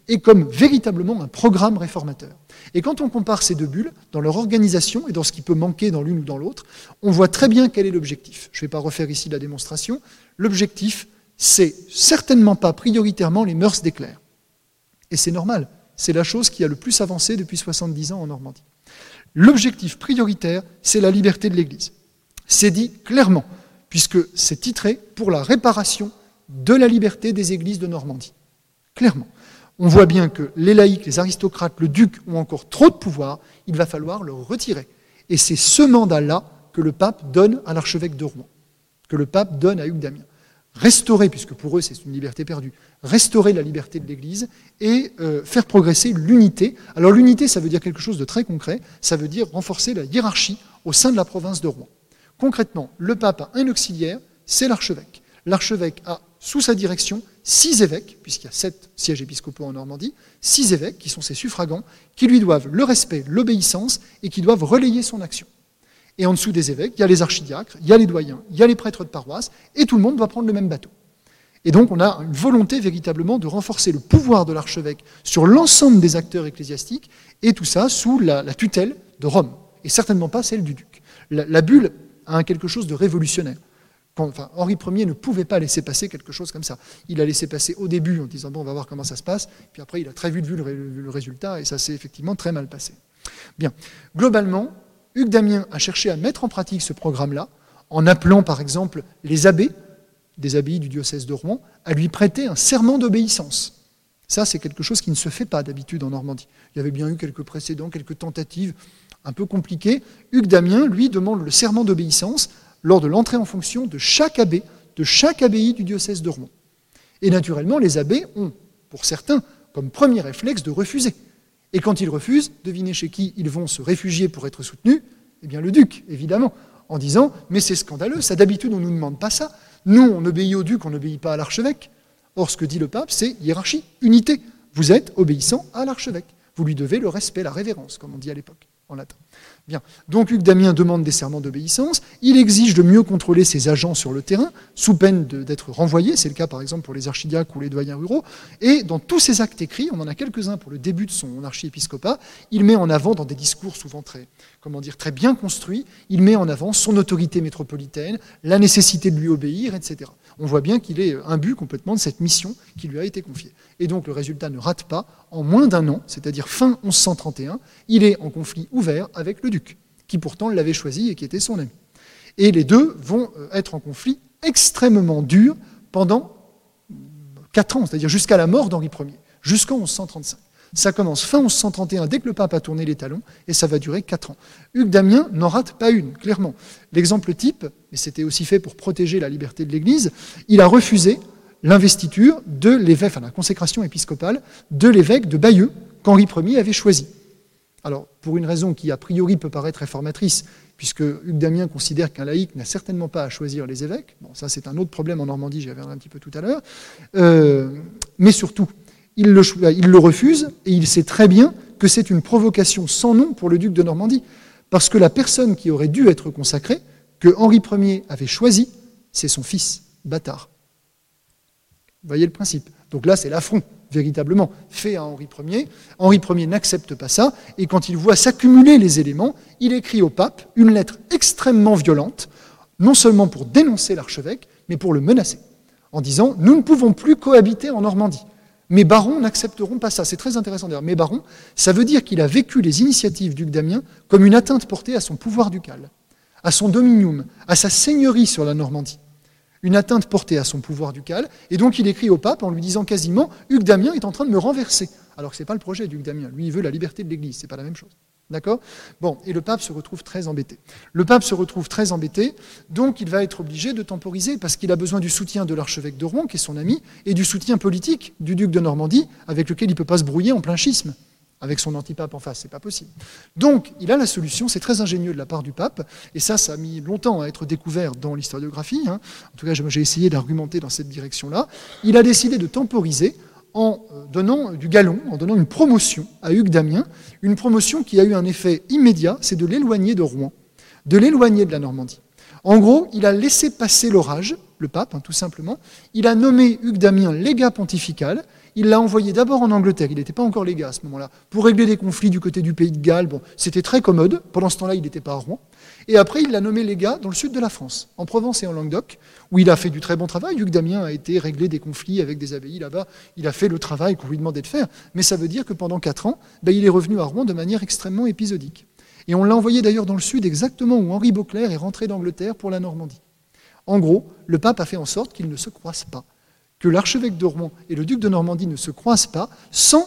et comme véritablement un programme réformateur. Et quand on compare ces deux bulles, dans leur organisation et dans ce qui peut manquer dans l'une ou dans l'autre, on voit très bien quel est l'objectif. Je ne vais pas refaire ici la démonstration. L'objectif, c'est certainement pas prioritairement les mœurs des clercs. Et c'est normal, c'est la chose qui a le plus avancé depuis 70 ans en Normandie. L'objectif prioritaire, c'est la liberté de l'Église. C'est dit clairement, puisque c'est titré pour la réparation de la liberté des églises de Normandie. Clairement. On voit bien que les laïcs, les aristocrates, le duc ont encore trop de pouvoir, il va falloir le retirer. Et c'est ce mandat-là que le pape donne à l'archevêque de Rouen, que le pape donne à Hugues d'Amiens. Restaurer, puisque pour eux c'est une liberté perdue, restaurer la liberté de l'Église et faire progresser l'unité. Alors l'unité, ça veut dire quelque chose de très concret, ça veut dire renforcer la hiérarchie au sein de la province de Rouen. Concrètement, le pape a un auxiliaire, c'est l'archevêque. L'archevêque a sous sa direction 6 évêques, puisqu'il y a 7 sièges épiscopaux en Normandie, 6 évêques qui sont ses suffragants, qui lui doivent le respect, l'obéissance et qui doivent relayer son action. Et en dessous des évêques, il y a les archidiacres, il y a les doyens, il y a les prêtres de paroisse, et tout le monde doit prendre le même bateau. Et donc on a une volonté véritablement de renforcer le pouvoir de l'archevêque sur l'ensemble des acteurs ecclésiastiques, et tout ça sous la tutelle de Rome, et certainement pas celle du duc. La bulle a quelque chose de révolutionnaire. Henri Ier ne pouvait pas laisser passer quelque chose comme ça. Il a laissé passer au début en disant bon, on va voir comment ça se passe, puis après il a très vite vu le résultat, et ça s'est effectivement très mal passé. Bien, globalement, Hugues d'Amiens a cherché à mettre en pratique ce programme-là, en appelant par exemple les abbés, des abbayes du diocèse de Rouen, à lui prêter un serment d'obéissance. Ça, c'est quelque chose qui ne se fait pas d'habitude en Normandie. Il y avait bien eu quelques précédents, quelques tentatives un peu compliquées. Hugues d'Amiens, lui, demande le serment d'obéissance lors de l'entrée en fonction de chaque abbé, de chaque abbaye du diocèse de Rouen. Et naturellement, les abbés ont, pour certains, comme premier réflexe de refuser. Et quand ils refusent, devinez chez qui ils vont se réfugier pour être soutenus? Eh bien le duc, évidemment, en disant « mais c'est scandaleux, ça d'habitude on ne nous demande pas ça. Nous, on obéit au duc, on n'obéit pas à l'archevêque. » Or, ce que dit le pape, c'est hiérarchie, unité. Vous êtes obéissant à l'archevêque. Vous lui devez le respect, la révérence, comme on dit à l'époque, en latin. Bien. Donc Hugues d'Amiens demande des serments d'obéissance, il exige de mieux contrôler ses agents sur le terrain, sous peine d'être renvoyé, c'est le cas par exemple pour les archidiacres ou les doyens ruraux, et dans tous ses actes écrits, on en a quelques-uns pour le début de son archiépiscopat, il met en avant, dans des discours souvent très bien construits, il met en avant son autorité métropolitaine, la nécessité de lui obéir, etc. On voit bien qu'il est imbu complètement de cette mission qui lui a été confiée. Et donc le résultat ne rate pas, en moins d'un an, c'est-à-dire fin 1131, il est en conflit ouvert avec le duc, qui pourtant l'avait choisi et qui était son ami. Et les deux vont être en conflit extrêmement dur pendant 4 ans, c'est-à-dire jusqu'à la mort d'Henri Ier, jusqu'en 1135. Ça commence fin 1131, dès que le pape a tourné les talons, et ça va durer 4 ans. Hugues d'Amiens n'en rate pas une, clairement. L'exemple type, et c'était aussi fait pour protéger la liberté de l'Église, il a refusé l'investiture de l'évêque, enfin la consécration épiscopale de l'évêque de Bayeux, qu'Henri Ier avait choisi. Alors, pour une raison qui, a priori, peut paraître réformatrice, puisque Hugues d'Amiens considère qu'un laïc n'a certainement pas à choisir les évêques. Bon, ça, c'est un autre problème en Normandie, j'y reviendrai un petit peu tout à l'heure. Mais surtout, il le refuse, et il sait très bien que c'est une provocation sans nom pour le duc de Normandie, parce que la personne qui aurait dû être consacrée, que Henri Ier avait choisi, c'est son fils, Bâtard. Vous voyez le principe. Donc là, c'est l'affront, véritablement, fait à Henri Ier. Henri Ier n'accepte pas ça, et quand il voit s'accumuler les éléments, il écrit au pape une lettre extrêmement violente, non seulement pour dénoncer l'archevêque, mais pour le menacer, en disant « Nous ne pouvons plus cohabiter en Normandie. Mes barons n'accepteront pas ça. » C'est très intéressant d'ailleurs. Mes barons, ça veut dire qu'il a vécu les initiatives d'Hugues d'Amiens comme une atteinte portée à son pouvoir ducal, à son dominium, à sa seigneurie sur la Normandie. Une atteinte portée à son pouvoir ducal, et donc il écrit au pape en lui disant quasiment « Hugues d'Amiens est en train de me renverser », alors que ce n'est pas le projet d'Hugues d'Amiens. Lui, il veut la liberté de l'Église, c'est pas la même chose. D'accord ? Bon, et le pape se retrouve très embêté. Donc il va être obligé de temporiser, parce qu'il a besoin du soutien de l'archevêque de Rouen, qui est son ami, et du soutien politique du duc de Normandie, avec lequel il ne peut pas se brouiller en plein schisme. Avec son antipape en face, c'est pas possible. Donc, il a la solution, c'est très ingénieux de la part du pape, et ça a mis longtemps à être découvert dans l'historiographie. En tout cas, j'ai essayé d'argumenter dans cette direction-là. Il a décidé de temporiser en donnant du galon, en donnant une promotion à Hugues d'Amiens, une promotion qui a eu un effet immédiat, c'est de l'éloigner de Rouen, de l'éloigner de la Normandie. En gros, il a laissé passer l'orage, le pape, tout simplement. Il a nommé Hugues d'Amiens légat pontifical. il l'a envoyé d'abord en Angleterre, il n'était pas encore légat à ce moment-là, pour régler des conflits du côté du pays de Galles. Bon, c'était très commode, pendant ce temps-là, il n'était pas à Rouen. Et après, il l'a nommé légat dans le sud de la France, en Provence et en Languedoc, où il a fait du très bon travail. Hugues d'Amiens a été régler des conflits avec des abbayes là-bas, il a fait le travail qu'on lui demandait de faire, mais ça veut dire que pendant 4 ans, il est revenu à Rouen de manière extrêmement épisodique. Et on l'a envoyé d'ailleurs dans le sud, exactement où Henri Beauclerc est rentré d'Angleterre pour la Normandie. En gros, le pape a fait en sorte qu'ils ne se croisent pas, que l'archevêque de Rouen et le duc de Normandie ne se croisent pas sans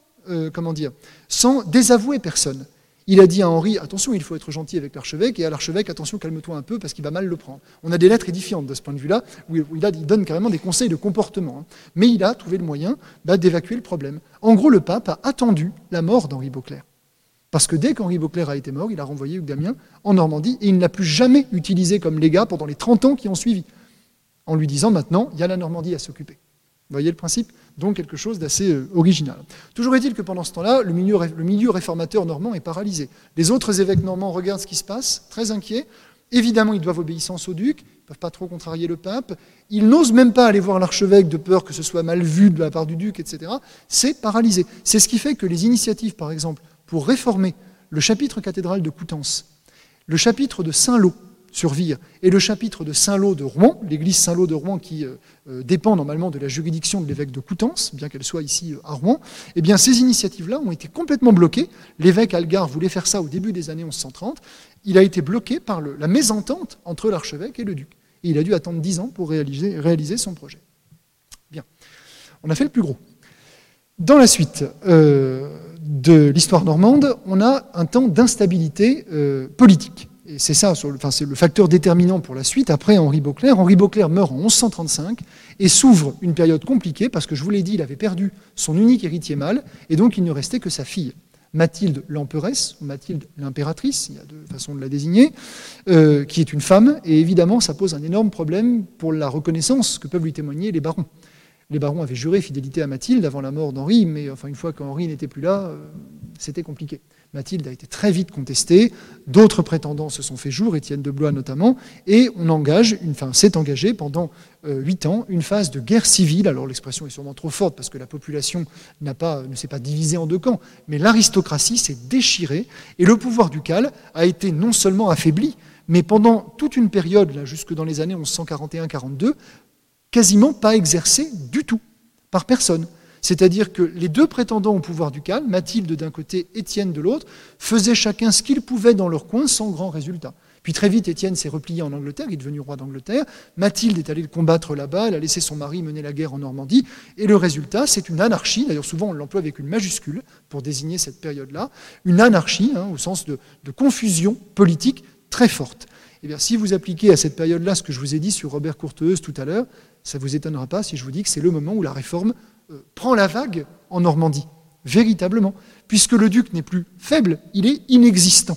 désavouer personne. Il a dit à Henri, attention, il faut être gentil avec l'archevêque, et à l'archevêque, attention, calme-toi un peu, parce qu'il va mal le prendre. On a des lettres édifiantes de ce point de vue-là, où il donne carrément des conseils de comportement. Mais il a trouvé le moyen d'évacuer le problème. En gros, le pape a attendu la mort d'Henri Beauclerc. Parce que dès qu'Henri Beauclerc a été mort, il a renvoyé Hugues d'Amiens en Normandie, et il ne l'a plus jamais utilisé comme légat pendant les 30 ans qui ont suivi, en lui disant, maintenant, il y a la Normandie à s'occuper. Vous voyez le principe? Donc quelque chose d'assez original. Toujours est-il que pendant ce temps-là, le milieu réformateur normand est paralysé. Les autres évêques normands regardent ce qui se passe, très inquiets. Évidemment, ils doivent obéissance au duc, ils ne peuvent pas trop contrarier le pape. Ils n'osent même pas aller voir l'archevêque de peur que ce soit mal vu de la part du duc, etc. C'est paralysé. C'est ce qui fait que les initiatives, par exemple, pour réformer le chapitre cathédral de Coutances, le chapitre de Saint-Lô, sur Vire, et le chapitre de Saint-Lô de Rouen, l'église Saint-Lô de Rouen qui dépend normalement de la juridiction de l'évêque de Coutances, bien qu'elle soit ici à Rouen, eh bien ces initiatives-là ont été complètement bloquées. L'évêque Algar voulait faire ça au début des années 1130. Il a été bloqué par la mésentente entre l'archevêque et le duc. Et il a dû attendre 10 ans pour réaliser son projet. Bien, on a fait le plus gros. Dans la suite de l'histoire normande, on a un temps d'instabilité politique. Et c'est ça, c'est le facteur déterminant pour la suite. Après Henri Beauclerc meurt en 1135 et s'ouvre une période compliquée parce que, je vous l'ai dit, il avait perdu son unique héritier mâle et donc il ne restait que sa fille, Mathilde l'emperesse, ou Mathilde l'impératrice, il y a deux façons de la désigner, qui est une femme, et évidemment ça pose un énorme problème pour la reconnaissance que peuvent lui témoigner les barons. Les barons avaient juré fidélité à Mathilde avant la mort d'Henri, mais une fois qu'Henri n'était plus là, c'était compliqué. Mathilde a été très vite contestée, d'autres prétendants se sont fait jour, Étienne de Blois notamment, et s'est engagé pendant 8 ans une phase de guerre civile. Alors l'expression est sûrement trop forte parce que la population ne s'est pas divisée en deux camps, mais l'aristocratie s'est déchirée et le pouvoir ducal a été non seulement affaibli, mais pendant toute une période, là, jusque dans les années 1141-42, quasiment pas exercé du tout, par personne. C'est-à-dire que les deux prétendants au pouvoir ducal, Mathilde d'un côté, Étienne de l'autre, faisaient chacun ce qu'ils pouvaient dans leur coin sans grand résultat. Puis très vite, Étienne s'est replié en Angleterre, il est devenu roi d'Angleterre. Mathilde est allée le combattre là-bas, elle a laissé son mari mener la guerre en Normandie. Et le résultat, c'est une anarchie, d'ailleurs souvent on l'emploie avec une majuscule pour désigner cette période-là, une anarchie, au sens de confusion politique très forte. Eh bien, si vous appliquez à cette période-là ce que je vous ai dit sur Robert Courteheuse tout à l'heure, ça ne vous étonnera pas si je vous dis que c'est le moment où la réforme prend la vague en Normandie, véritablement, puisque le duc n'est plus faible, il est inexistant.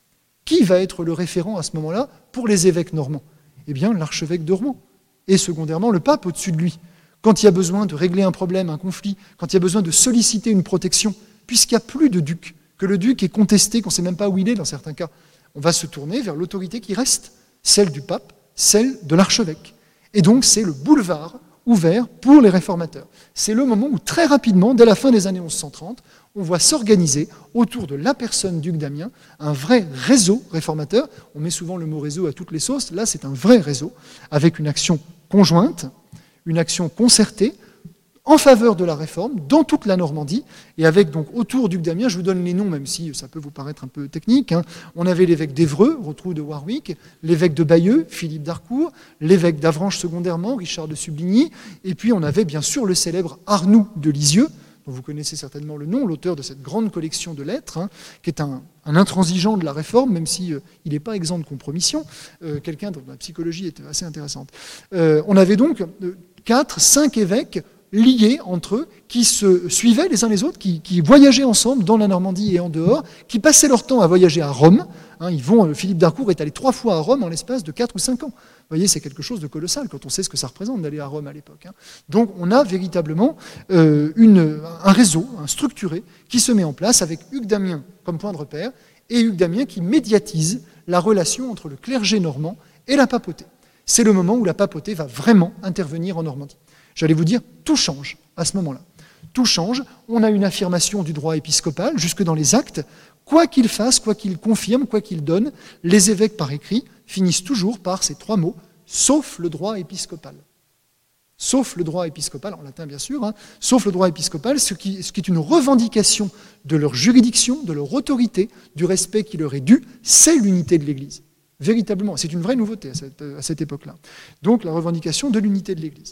Qui va être le référent à ce moment-là pour les évêques normands? Eh bien, l'archevêque de Rouen, et secondairement le pape au-dessus de lui. Quand il y a besoin de régler un problème, un conflit, quand il y a besoin de solliciter une protection, puisqu'il n'y a plus de duc, que le duc est contesté, qu'on ne sait même pas où il est dans certains cas, on va se tourner vers l'autorité qui reste, celle du pape, celle de l'archevêque. Et donc, c'est le boulevard ouvert pour les réformateurs. C'est le moment où, très rapidement, dès la fin des années 1130, on voit s'organiser autour de la personne d'Hugues d'Amiens un vrai réseau réformateur. On met souvent le mot réseau à toutes les sauces. Là, c'est un vrai réseau, avec une action conjointe, une action concertée, en faveur de la réforme, dans toute la Normandie, et avec donc autour d'Hugues d'Amiens, je vous donne les noms, même si ça peut vous paraître un peu technique, on avait l'évêque d'Évreux, Rotrou de Warwick, l'évêque de Bayeux, Philippe d'Harcourt, l'évêque d'Avranches secondairement, Richard de Subligny, et puis on avait bien sûr le célèbre Arnoux de Lisieux, dont vous connaissez certainement le nom, l'auteur de cette grande collection de lettres, qui est un intransigeant de la réforme, même s'il n'est pas exempt de compromission, quelqu'un dont la psychologie est assez intéressante. On avait donc 4-5 évêques liés entre eux, qui se suivaient les uns les autres, qui voyageaient ensemble dans la Normandie et en dehors, qui passaient leur temps à voyager à Rome. Philippe d'Harcourt est allé 3 fois à Rome en l'espace de 4 ou 5 ans. Vous voyez, c'est quelque chose de colossal quand on sait ce que ça représente d'aller à Rome à l'époque. Donc on a véritablement un réseau, structuré, qui se met en place avec Hugues d'Amiens comme point de repère, et Hugues d'Amiens qui médiatise la relation entre le clergé normand et la papauté. C'est le moment où la papauté va vraiment intervenir en Normandie. J'allais vous dire, tout change à ce moment-là. Tout change, on a une affirmation du droit épiscopal, jusque dans les actes. Quoi qu'il fasse, quoi qu'il confirme, quoi qu'il donne, les évêques par écrit finissent toujours par ces 3 mots, sauf le droit épiscopal. Sauf le droit épiscopal, en latin bien sûr, sauf le droit épiscopal, ce qui est une revendication de leur juridiction, de leur autorité, du respect qui leur est dû, c'est l'unité de l'Église. Véritablement, c'est une vraie nouveauté à cette époque-là. Donc la revendication de l'unité de l'Église.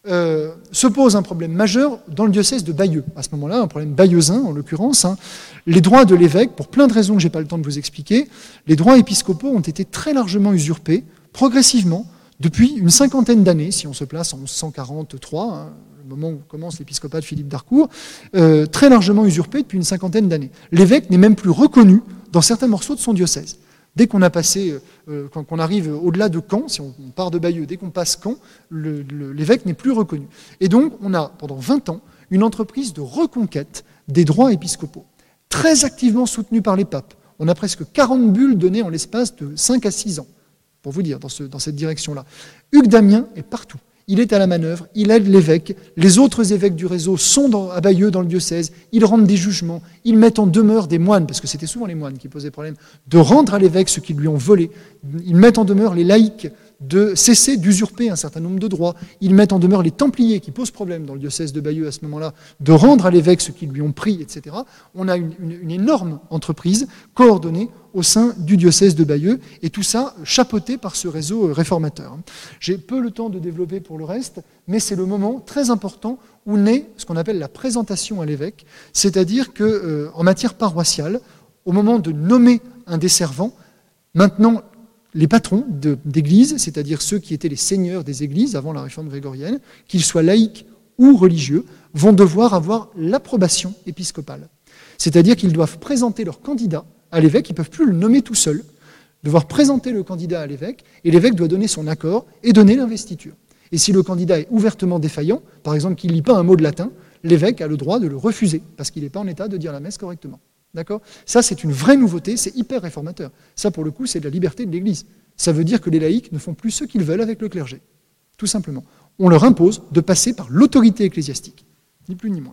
Se pose un problème majeur dans le diocèse de Bayeux. À ce moment-là, un problème bayeuxin en l'occurrence. Les droits de l'évêque, pour plein de raisons que je n'ai pas le temps de vous expliquer, les droits épiscopaux ont été très largement usurpés, progressivement, depuis une 50aine d'années, si on se place en 1143, le moment où commence l'épiscopat de Philippe d'Harcourt, très largement usurpé depuis une 50aine d'années. L'évêque n'est même plus reconnu dans certains morceaux de son diocèse. Dès qu'on a passé, quand on arrive au-delà de Caen, si on part de Bayeux, dès qu'on passe Caen, l'évêque n'est plus reconnu. Et donc, on a, pendant 20 ans, une entreprise de reconquête des droits épiscopaux, très activement soutenue par les papes. On a presque 40 bulles données en l'espace de 5 à 6 ans, pour vous dire, dans cette direction-là. Hugues Damien est partout. Il est à la manœuvre, il aide l'évêque, les autres évêques du réseau sont à Bayeux dans le diocèse, ils rendent des jugements, ils mettent en demeure des moines, parce que c'était souvent les moines qui posaient problème, de rendre à l'évêque ce qu'ils lui ont volé, ils mettent en demeure les laïcs de cesser d'usurper un certain nombre de droits, ils mettent en demeure les templiers qui posent problème dans le diocèse de Bayeux à ce moment-là, de rendre à l'évêque ce qu'ils lui ont pris, etc. On a une énorme entreprise coordonnée au sein du diocèse de Bayeux, et tout ça chapeauté par ce réseau réformateur. J'ai peu le temps de développer pour le reste, mais c'est le moment très important où naît ce qu'on appelle la présentation à l'évêque, c'est-à-dire qu'en matière paroissiale, au moment de nommer un desservant, maintenant les patrons d'église, c'est-à-dire ceux qui étaient les seigneurs des églises avant la réforme grégorienne, qu'ils soient laïcs ou religieux, vont devoir avoir l'approbation épiscopale. C'est-à-dire qu'ils doivent présenter leur candidat à l'évêque, ils ne peuvent plus le nommer tout seul, devoir présenter le candidat à l'évêque, et l'évêque doit donner son accord et donner l'investiture. Et si le candidat est ouvertement défaillant, par exemple qu'il ne lit pas un mot de latin, l'évêque a le droit de le refuser, parce qu'il n'est pas en état de dire la messe correctement. D'accord ? Ça, c'est une vraie nouveauté, c'est hyper réformateur. Ça, pour le coup, c'est de la liberté de l'Église. Ça veut dire que les laïcs ne font plus ce qu'ils veulent avec le clergé. Tout simplement. On leur impose de passer par l'autorité ecclésiastique. Ni plus ni moins.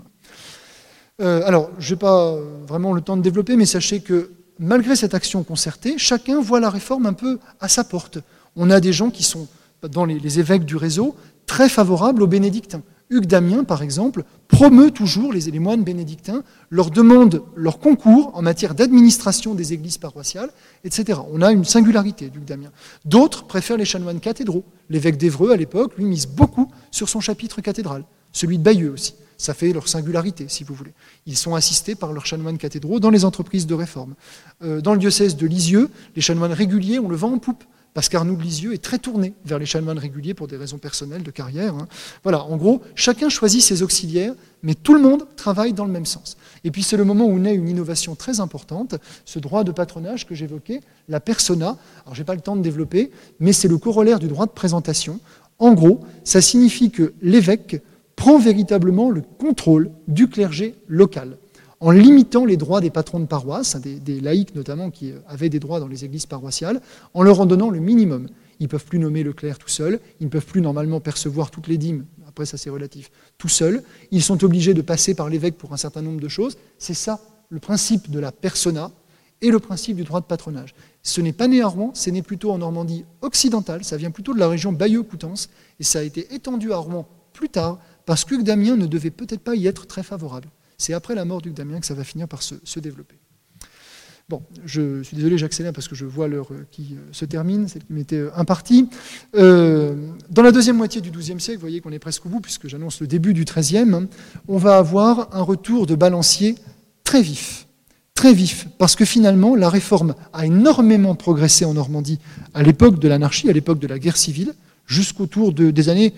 Alors, je n'ai pas vraiment le temps de développer, mais sachez que malgré cette action concertée, chacun voit la réforme un peu à sa porte. On a des gens qui sont, dans les évêques du réseau, très favorables aux bénédictins. Hugues Damien, par exemple, promeut toujours les moines bénédictins, leur demande leur concours en matière d'administration des églises paroissiales, etc. On a une singularité d'Hugues Damien. D'autres préfèrent les chanoines cathédraux. L'évêque d'Évreux, à l'époque, lui mise beaucoup sur son chapitre cathédral. Celui de Bayeux aussi. Ça fait leur singularité, si vous voulez. Ils sont assistés par leurs chanoines cathédraux dans les entreprises de réforme. Dans le diocèse de Lisieux, les chanoines réguliers, on le vend en poupe, parce qu'Arnould de Lisieux est très tourné vers les chanoines réguliers pour des raisons personnelles, de carrière. Voilà, en gros, chacun choisit ses auxiliaires, mais tout le monde travaille dans le même sens. Et puis c'est le moment où naît une innovation très importante, ce droit de patronage que j'évoquais, la persona. Alors je n'ai pas le temps de développer, mais c'est le corollaire du droit de présentation. En gros, ça signifie que l'évêque prend véritablement le contrôle du clergé local, en limitant les droits des patrons de paroisse, des laïcs notamment qui avaient des droits dans les églises paroissiales, en leur en donnant le minimum. Ils ne peuvent plus nommer le clerc tout seul, ils ne peuvent plus normalement percevoir toutes les dîmes, après ça c'est relatif, tout seul. Ils sont obligés de passer par l'évêque pour un certain nombre de choses. C'est ça le principe de la persona et le principe du droit de patronage. Ce n'est pas né à Rouen, c'est né plutôt en Normandie occidentale, ça vient plutôt de la région Bayeux-Coutances, et ça a été étendu à Rouen plus tard, parce qu'Hugues Damien ne devait peut-être pas y être très favorable. C'est après la mort d'Hugues Damien que ça va finir par se développer. Bon, je suis désolé, j'accélère parce que je vois l'heure qui se termine, celle qui m'était impartie. Dans la deuxième moitié du XIIe siècle, vous voyez qu'on est presque au bout, puisque j'annonce le début du XIIIe, on va avoir un retour de balancier très vif, parce que finalement, la réforme a énormément progressé en Normandie à l'époque de l'anarchie, à l'époque de la guerre civile, jusqu'autour début des années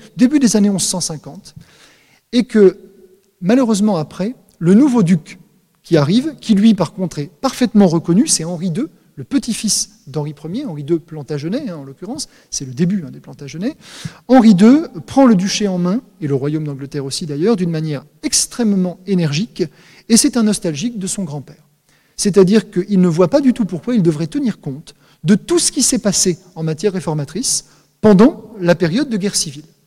1150, et que, malheureusement après, le nouveau duc qui arrive, qui lui par contre est parfaitement reconnu, c'est Henri II, le petit-fils d'Henri Ier, Henri II Plantagenet en l'occurrence, c'est le début des Plantagenets. Henri II prend le duché en main, et le royaume d'Angleterre aussi d'ailleurs, d'une manière extrêmement énergique, et c'est un nostalgique de son grand-père. C'est-à-dire qu'il ne voit pas du tout pourquoi il devrait tenir compte de tout ce qui s'est passé en matière réformatrice pendant la période de guerre civile.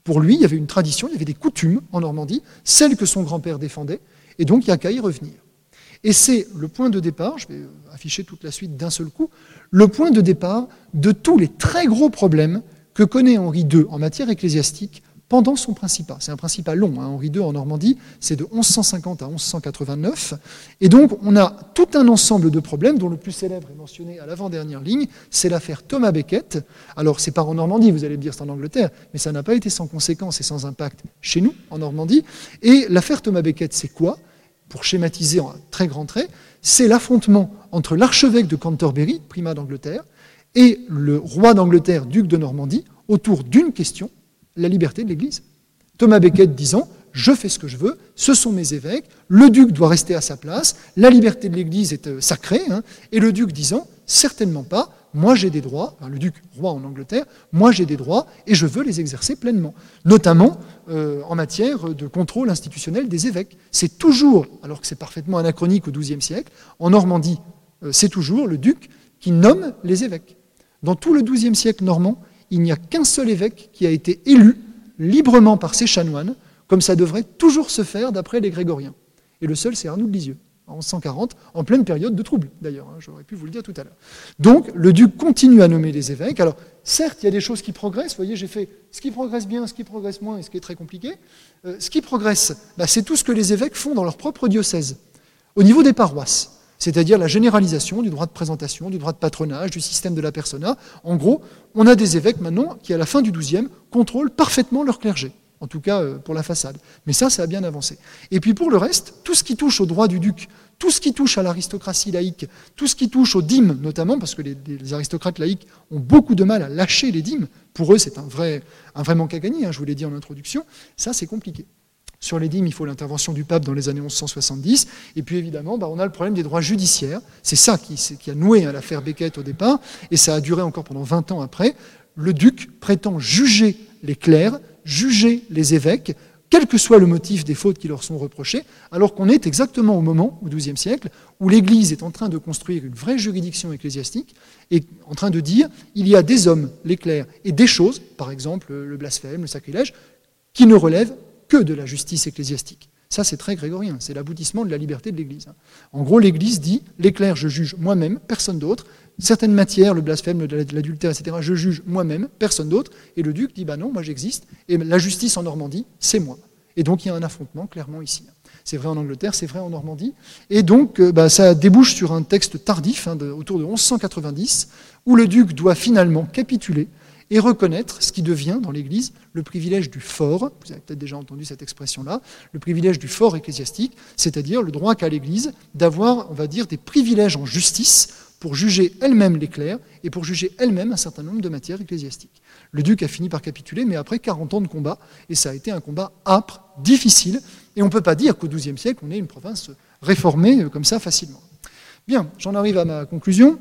Pour lui, il y avait une tradition, il y avait des coutumes en Normandie, celles que son grand-père défendait, et donc il n'y a qu'à y revenir. Et c'est le point de départ, je vais afficher toute la suite d'un seul coup, le point de départ de tous les très gros problèmes que connaît Henri II en matière ecclésiastique pendant son principat. C'est un principat long, hein. Henri II en Normandie, c'est de 1150 à 1189, et donc on a tout un ensemble de problèmes, dont le plus célèbre est mentionné à l'avant-dernière ligne, c'est l'affaire Thomas Becket. Alors c'est pas en Normandie, vous allez me dire c'est en Angleterre, mais ça n'a pas été sans conséquence et sans impact chez nous, en Normandie. Et l'affaire Thomas Becket, c'est quoi ? Pour schématiser en très grands traits, c'est l'affrontement entre l'archevêque de Canterbury, primat d'Angleterre, et le roi d'Angleterre, duc de Normandie, autour d'une question, la liberté de l'Église. Thomas Becket disant « je fais ce que je veux, ce sont mes évêques, le duc doit rester à sa place, la liberté de l'Église est sacrée, hein, et le duc disant « certainement pas, moi j'ai des droits, enfin, le duc roi en Angleterre, moi j'ai des droits et je veux les exercer pleinement, notamment en matière de contrôle institutionnel des évêques. » C'est toujours, alors que c'est parfaitement anachronique au XIIe siècle, en Normandie, c'est toujours le duc qui nomme les évêques. Dans tout le XIIe siècle normand, il n'y a qu'un seul évêque qui a été élu librement par ses chanoines, comme ça devrait toujours se faire d'après les grégoriens. Et le seul, c'est Arnould de Lisieux, en 1140, en pleine période de trouble, d'ailleurs, hein, j'aurais pu vous le dire tout à l'heure. Donc, le duc continue à nommer les évêques. Alors, certes, il y a des choses qui progressent. Vous voyez, j'ai fait ce qui progresse bien, ce qui progresse moins, et ce qui est très compliqué. Ce qui progresse, c'est tout ce que les évêques font dans leur propre diocèse, au niveau des paroisses. C'est-à-dire la généralisation du droit de présentation, du droit de patronage, du système de la persona. En gros, on a des évêques maintenant qui, à la fin du XIIe, contrôlent parfaitement leur clergé, en tout cas pour la façade. Mais ça a bien avancé. Et puis pour le reste, tout ce qui touche au droit du duc, tout ce qui touche à l'aristocratie laïque, tout ce qui touche aux dîmes notamment, parce que les aristocrates laïcs ont beaucoup de mal à lâcher les dîmes, pour eux c'est un vrai manque à gagner, hein, je vous l'ai dit en introduction, ça c'est compliqué. Sur les dîmes, il faut l'intervention du pape dans les années 1170. Et puis évidemment, on a le problème des droits judiciaires. C'est ça qui a noué à l'affaire Becket au départ, et ça a duré encore pendant 20 ans après. Le duc prétend juger les clercs, juger les évêques, quel que soit le motif des fautes qui leur sont reprochées, alors qu'on est exactement au moment, au XIIe siècle, où l'Église est en train de construire une vraie juridiction ecclésiastique et en train de dire il y a des hommes, les clercs, et des choses, par exemple le blasphème, le sacrilège, qui ne relèvent que de la justice ecclésiastique. Ça, c'est très grégorien, c'est l'aboutissement de la liberté de l'Église. En gros, l'Église dit, les clercs, je juge moi-même, personne d'autre. Certaines matières, le blasphème, l'adultère, etc., je juge moi-même, personne d'autre. Et le duc dit, non, moi j'existe, et la justice en Normandie, c'est moi. Et donc, il y a un affrontement, clairement, ici. C'est vrai en Angleterre, c'est vrai en Normandie. Et donc, ça débouche sur un texte tardif, autour de 1190, où le duc doit finalement capituler et reconnaître ce qui devient, dans l'Église, le privilège du fort, vous avez peut-être déjà entendu cette expression-là, le privilège du fort ecclésiastique, c'est-à-dire le droit qu'a l'Église d'avoir, on va dire, des privilèges en justice pour juger elle-même les clercs et pour juger elle-même un certain nombre de matières ecclésiastiques. Le duc a fini par capituler, mais après 40 ans de combat, et ça a été un combat âpre, difficile, et on ne peut pas dire qu'au XIIe siècle, on ait une province réformée comme ça facilement. Bien, j'en arrive à ma conclusion.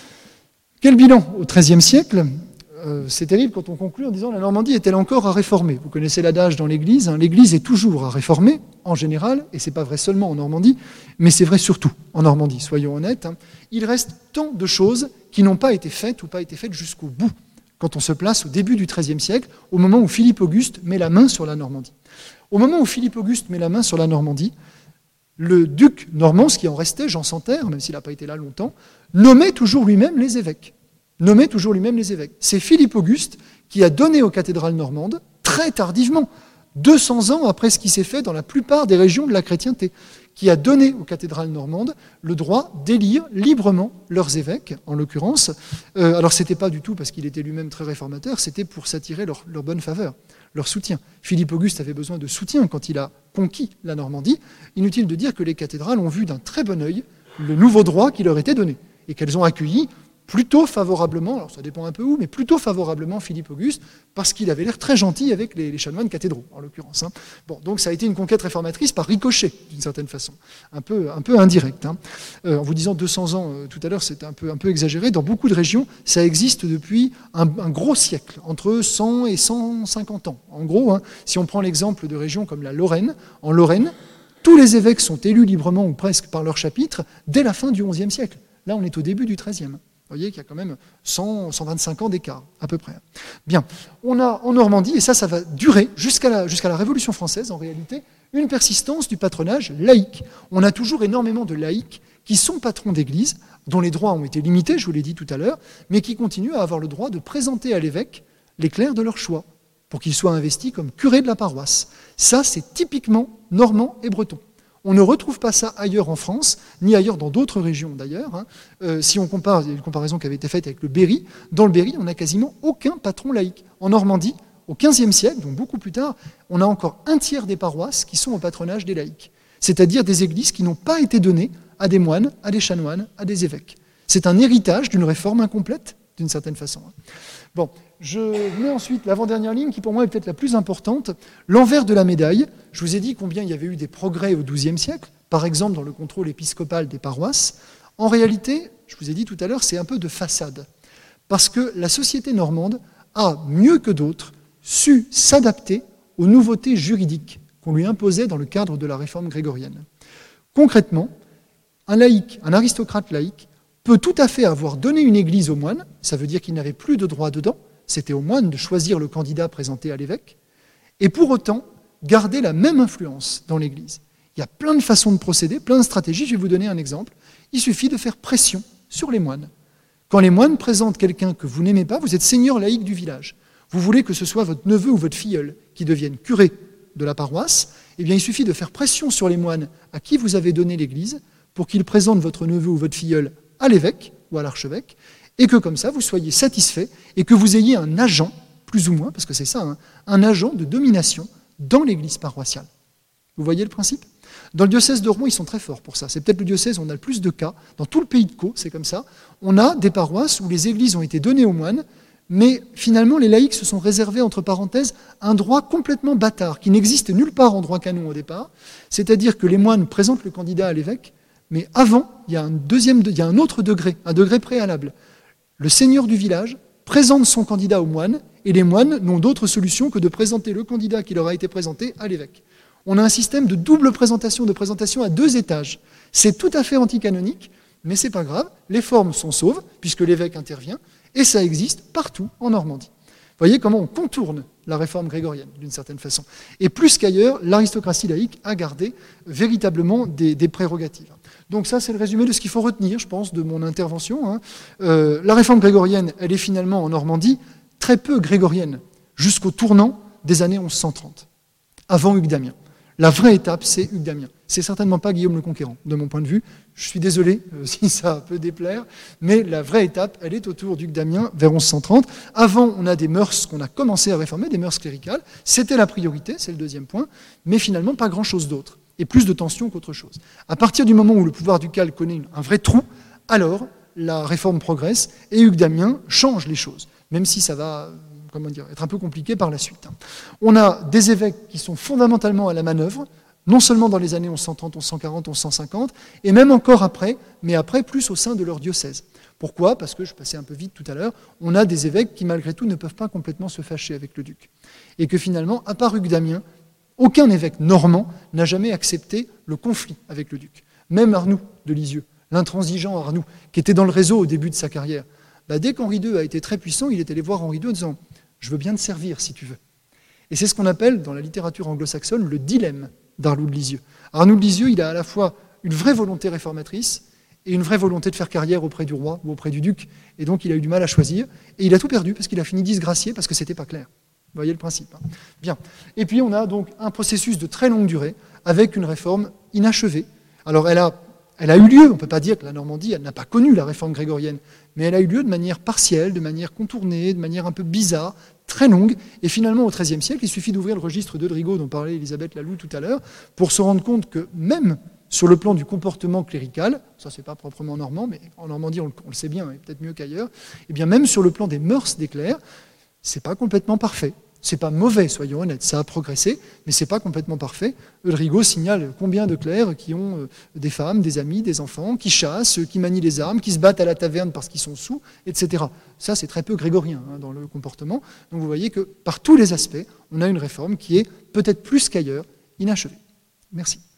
Quel bilan au XIIIe siècle ? C'est terrible quand on conclut en disant la Normandie est-elle encore à réformer ? Vous connaissez l'adage dans l'Église, l'Église est toujours à réformer, en général, et ce n'est pas vrai seulement en Normandie, mais c'est vrai surtout en Normandie, soyons honnêtes. Il reste tant de choses qui n'ont pas été faites ou pas été faites jusqu'au bout, quand on se place au début du XIIIe siècle, au moment où Philippe Auguste met la main sur la Normandie. Au moment où Philippe Auguste met la main sur la Normandie, le duc normand, ce qui en restait, Jean Santerre, même s'il n'a pas été là longtemps, nommait toujours lui-même les évêques. C'est Philippe Auguste qui a donné aux cathédrales normandes, très tardivement, 200 ans après ce qui s'est fait dans la plupart des régions de la chrétienté, qui a donné aux cathédrales normandes le droit d'élire librement leurs évêques, en l'occurrence. Alors ce n'était pas du tout parce qu'il était lui-même très réformateur, c'était pour s'attirer leur bonne faveur, leur soutien. Philippe Auguste avait besoin de soutien quand il a conquis la Normandie. Inutile de dire que les cathédrales ont vu d'un très bon œil le nouveau droit qui leur était donné et qu'elles ont accueilli plutôt favorablement, alors ça dépend un peu où, mais plutôt favorablement Philippe Auguste, parce qu'il avait l'air très gentil avec les chanoines cathédraux, en l'occurrence. Bon, donc ça a été une conquête réformatrice par ricochet, d'une certaine façon, un peu indirect. En vous disant 200 ans tout à l'heure, c'est un peu exagéré. Dans beaucoup de régions, ça existe depuis un gros siècle, entre 100 et 150 ans. En gros, si on prend l'exemple de régions comme la Lorraine, en Lorraine, tous les évêques sont élus librement ou presque par leur chapitre dès la fin du XIe siècle. Là, on est au début du XIIIe. Vous voyez qu'il y a quand même 125 ans d'écart, à peu près. Bien, on a en Normandie, et ça va durer jusqu'à la Révolution française, en réalité, une persistance du patronage laïque. On a toujours énormément de laïcs qui sont patrons d'église, dont les droits ont été limités, je vous l'ai dit tout à l'heure, mais qui continuent à avoir le droit de présenter à l'évêque les clercs de leur choix, pour qu'ils soient investis comme curés de la paroisse. Ça, c'est typiquement normand et breton. On ne retrouve pas ça ailleurs en France, ni ailleurs dans d'autres régions d'ailleurs. Si on compare, il y a une comparaison qui avait été faite avec le Berry, dans le Berry, on n'a quasiment aucun patron laïque. En Normandie, au XVe siècle, donc beaucoup plus tard, on a encore un tiers des paroisses qui sont au patronage des laïcs, c'est-à-dire des églises qui n'ont pas été données à des moines, à des chanoines, à des évêques. C'est un héritage d'une réforme incomplète, d'une certaine façon. Bon, je mets ensuite l'avant-dernière ligne, qui pour moi est peut-être la plus importante, l'envers de la médaille. Je vous ai dit combien il y avait eu des progrès au XIIe siècle, par exemple dans le contrôle épiscopal des paroisses. En réalité, je vous ai dit tout à l'heure, c'est un peu de façade, parce que la société normande a, mieux que d'autres, su s'adapter aux nouveautés juridiques qu'on lui imposait dans le cadre de la réforme grégorienne. Concrètement, un laïc, un aristocrate laïque, peut tout à fait avoir donné une église aux moines, ça veut dire qu'il n'avait plus de droit dedans, c'était aux moines de choisir le candidat présenté à l'évêque, et pour autant garder la même influence dans l'église. Il y a plein de façons de procéder, plein de stratégies, je vais vous donner un exemple. Il suffit de faire pression sur les moines. Quand les moines présentent quelqu'un que vous n'aimez pas, vous êtes seigneur laïque du village, vous voulez que ce soit votre neveu ou votre filleul qui devienne curé de la paroisse, eh bien il suffit de faire pression sur les moines à qui vous avez donné l'église pour qu'ils présentent votre neveu ou votre filleul à l'évêque ou à l'archevêque, et que comme ça, vous soyez satisfait et que vous ayez un agent, plus ou moins, parce que c'est ça, un agent de domination dans l'église paroissiale. Vous voyez le principe ? Dans le diocèse de Rouen, ils sont très forts pour ça. C'est peut-être le diocèse où on a le plus de cas. Dans tout le pays de Caux, c'est comme ça. On a des paroisses où les églises ont été données aux moines, mais finalement, les laïcs se sont réservés, entre parenthèses, un droit complètement bâtard, qui n'existe nulle part en droit canon au départ, c'est-à-dire que les moines présentent le candidat à l'évêque, mais avant, il y a un autre degré, un degré préalable. Le seigneur du village présente son candidat aux moines, et les moines n'ont d'autre solution que de présenter le candidat qui leur a été présenté à l'évêque. On a un système de double présentation, de présentation à 2 étages. C'est tout à fait anticanonique, mais c'est pas grave, les formes sont sauves, puisque l'évêque intervient, et ça existe partout en Normandie. Vous voyez comment on contourne la réforme grégorienne, d'une certaine façon. Et plus qu'ailleurs, l'aristocratie laïque a gardé véritablement des prérogatives. Donc ça, c'est le résumé de ce qu'il faut retenir, je pense, de mon intervention. La réforme grégorienne, elle est finalement en Normandie très peu grégorienne, jusqu'au tournant des années 1130, avant Hugues d'Amiens. La vraie étape, c'est Hugues d'Amiens. C'est certainement pas Guillaume le Conquérant, de mon point de vue. Je suis désolé si ça peut déplaire, mais la vraie étape, elle est autour d'Hugues d'Amiens, vers 1130. Avant, on a des mœurs qu'on a commencé à réformer, des mœurs cléricales. C'était la priorité, c'est le deuxième point, mais finalement pas grand-chose d'autre, et plus de tension qu'autre chose. À partir du moment où le pouvoir ducal connaît un vrai trou, alors la réforme progresse, et Hugues d'Amiens change les choses, même si ça va être un peu compliqué par la suite. On a des évêques qui sont fondamentalement à la manœuvre, non seulement dans les années 1130, 1140, 1150, et même encore après, mais après plus au sein de leur diocèse. Pourquoi ? Parce que, je passais un peu vite tout à l'heure, on a des évêques qui malgré tout ne peuvent pas complètement se fâcher avec le duc. Et que finalement, à part Hugues d'Amiens, aucun évêque normand n'a jamais accepté le conflit avec le duc. Même Arnoux de Lisieux, l'intransigeant Arnoux, qui était dans le réseau au début de sa carrière. Dès qu'Henri II a été très puissant, il est allé voir Henri II en disant « Je veux bien te servir si tu veux ». Et c'est ce qu'on appelle, dans la littérature anglo-saxonne, le dilemme d'Arnoux de Lisieux. Arnoux de Lisieux, il a à la fois une vraie volonté réformatrice et une vraie volonté de faire carrière auprès du roi ou auprès du duc. Et donc il a eu du mal à choisir. Et il a tout perdu parce qu'il a fini disgracié parce que c'était pas clair. Vous voyez le principe. Bien. Et puis on a donc un processus de très longue durée avec une réforme inachevée. Alors elle a eu lieu, on ne peut pas dire que la Normandie, elle n'a pas connu la réforme grégorienne, mais elle a eu lieu de manière partielle, de manière contournée, de manière un peu bizarre, très longue, et finalement au XIIIe siècle, il suffit d'ouvrir le registre d'Eudrigot dont parlait Elisabeth Laloux tout à l'heure, pour se rendre compte que même sur le plan du comportement clérical, ça c'est pas proprement normand, mais en Normandie on le sait bien, et peut-être mieux qu'ailleurs, et bien même sur le plan des mœurs des clercs, c'est pas complètement parfait. C'est pas mauvais, soyons honnêtes, ça a progressé, mais c'est pas complètement parfait. Eudrigot signale combien de clercs qui ont des femmes, des amis, des enfants, qui chassent, qui manient les armes, qui se battent à la taverne parce qu'ils sont sous, etc. Ça, c'est très peu grégorien dans le comportement. Donc vous voyez que par tous les aspects, on a une réforme qui est peut-être plus qu'ailleurs inachevée. Merci.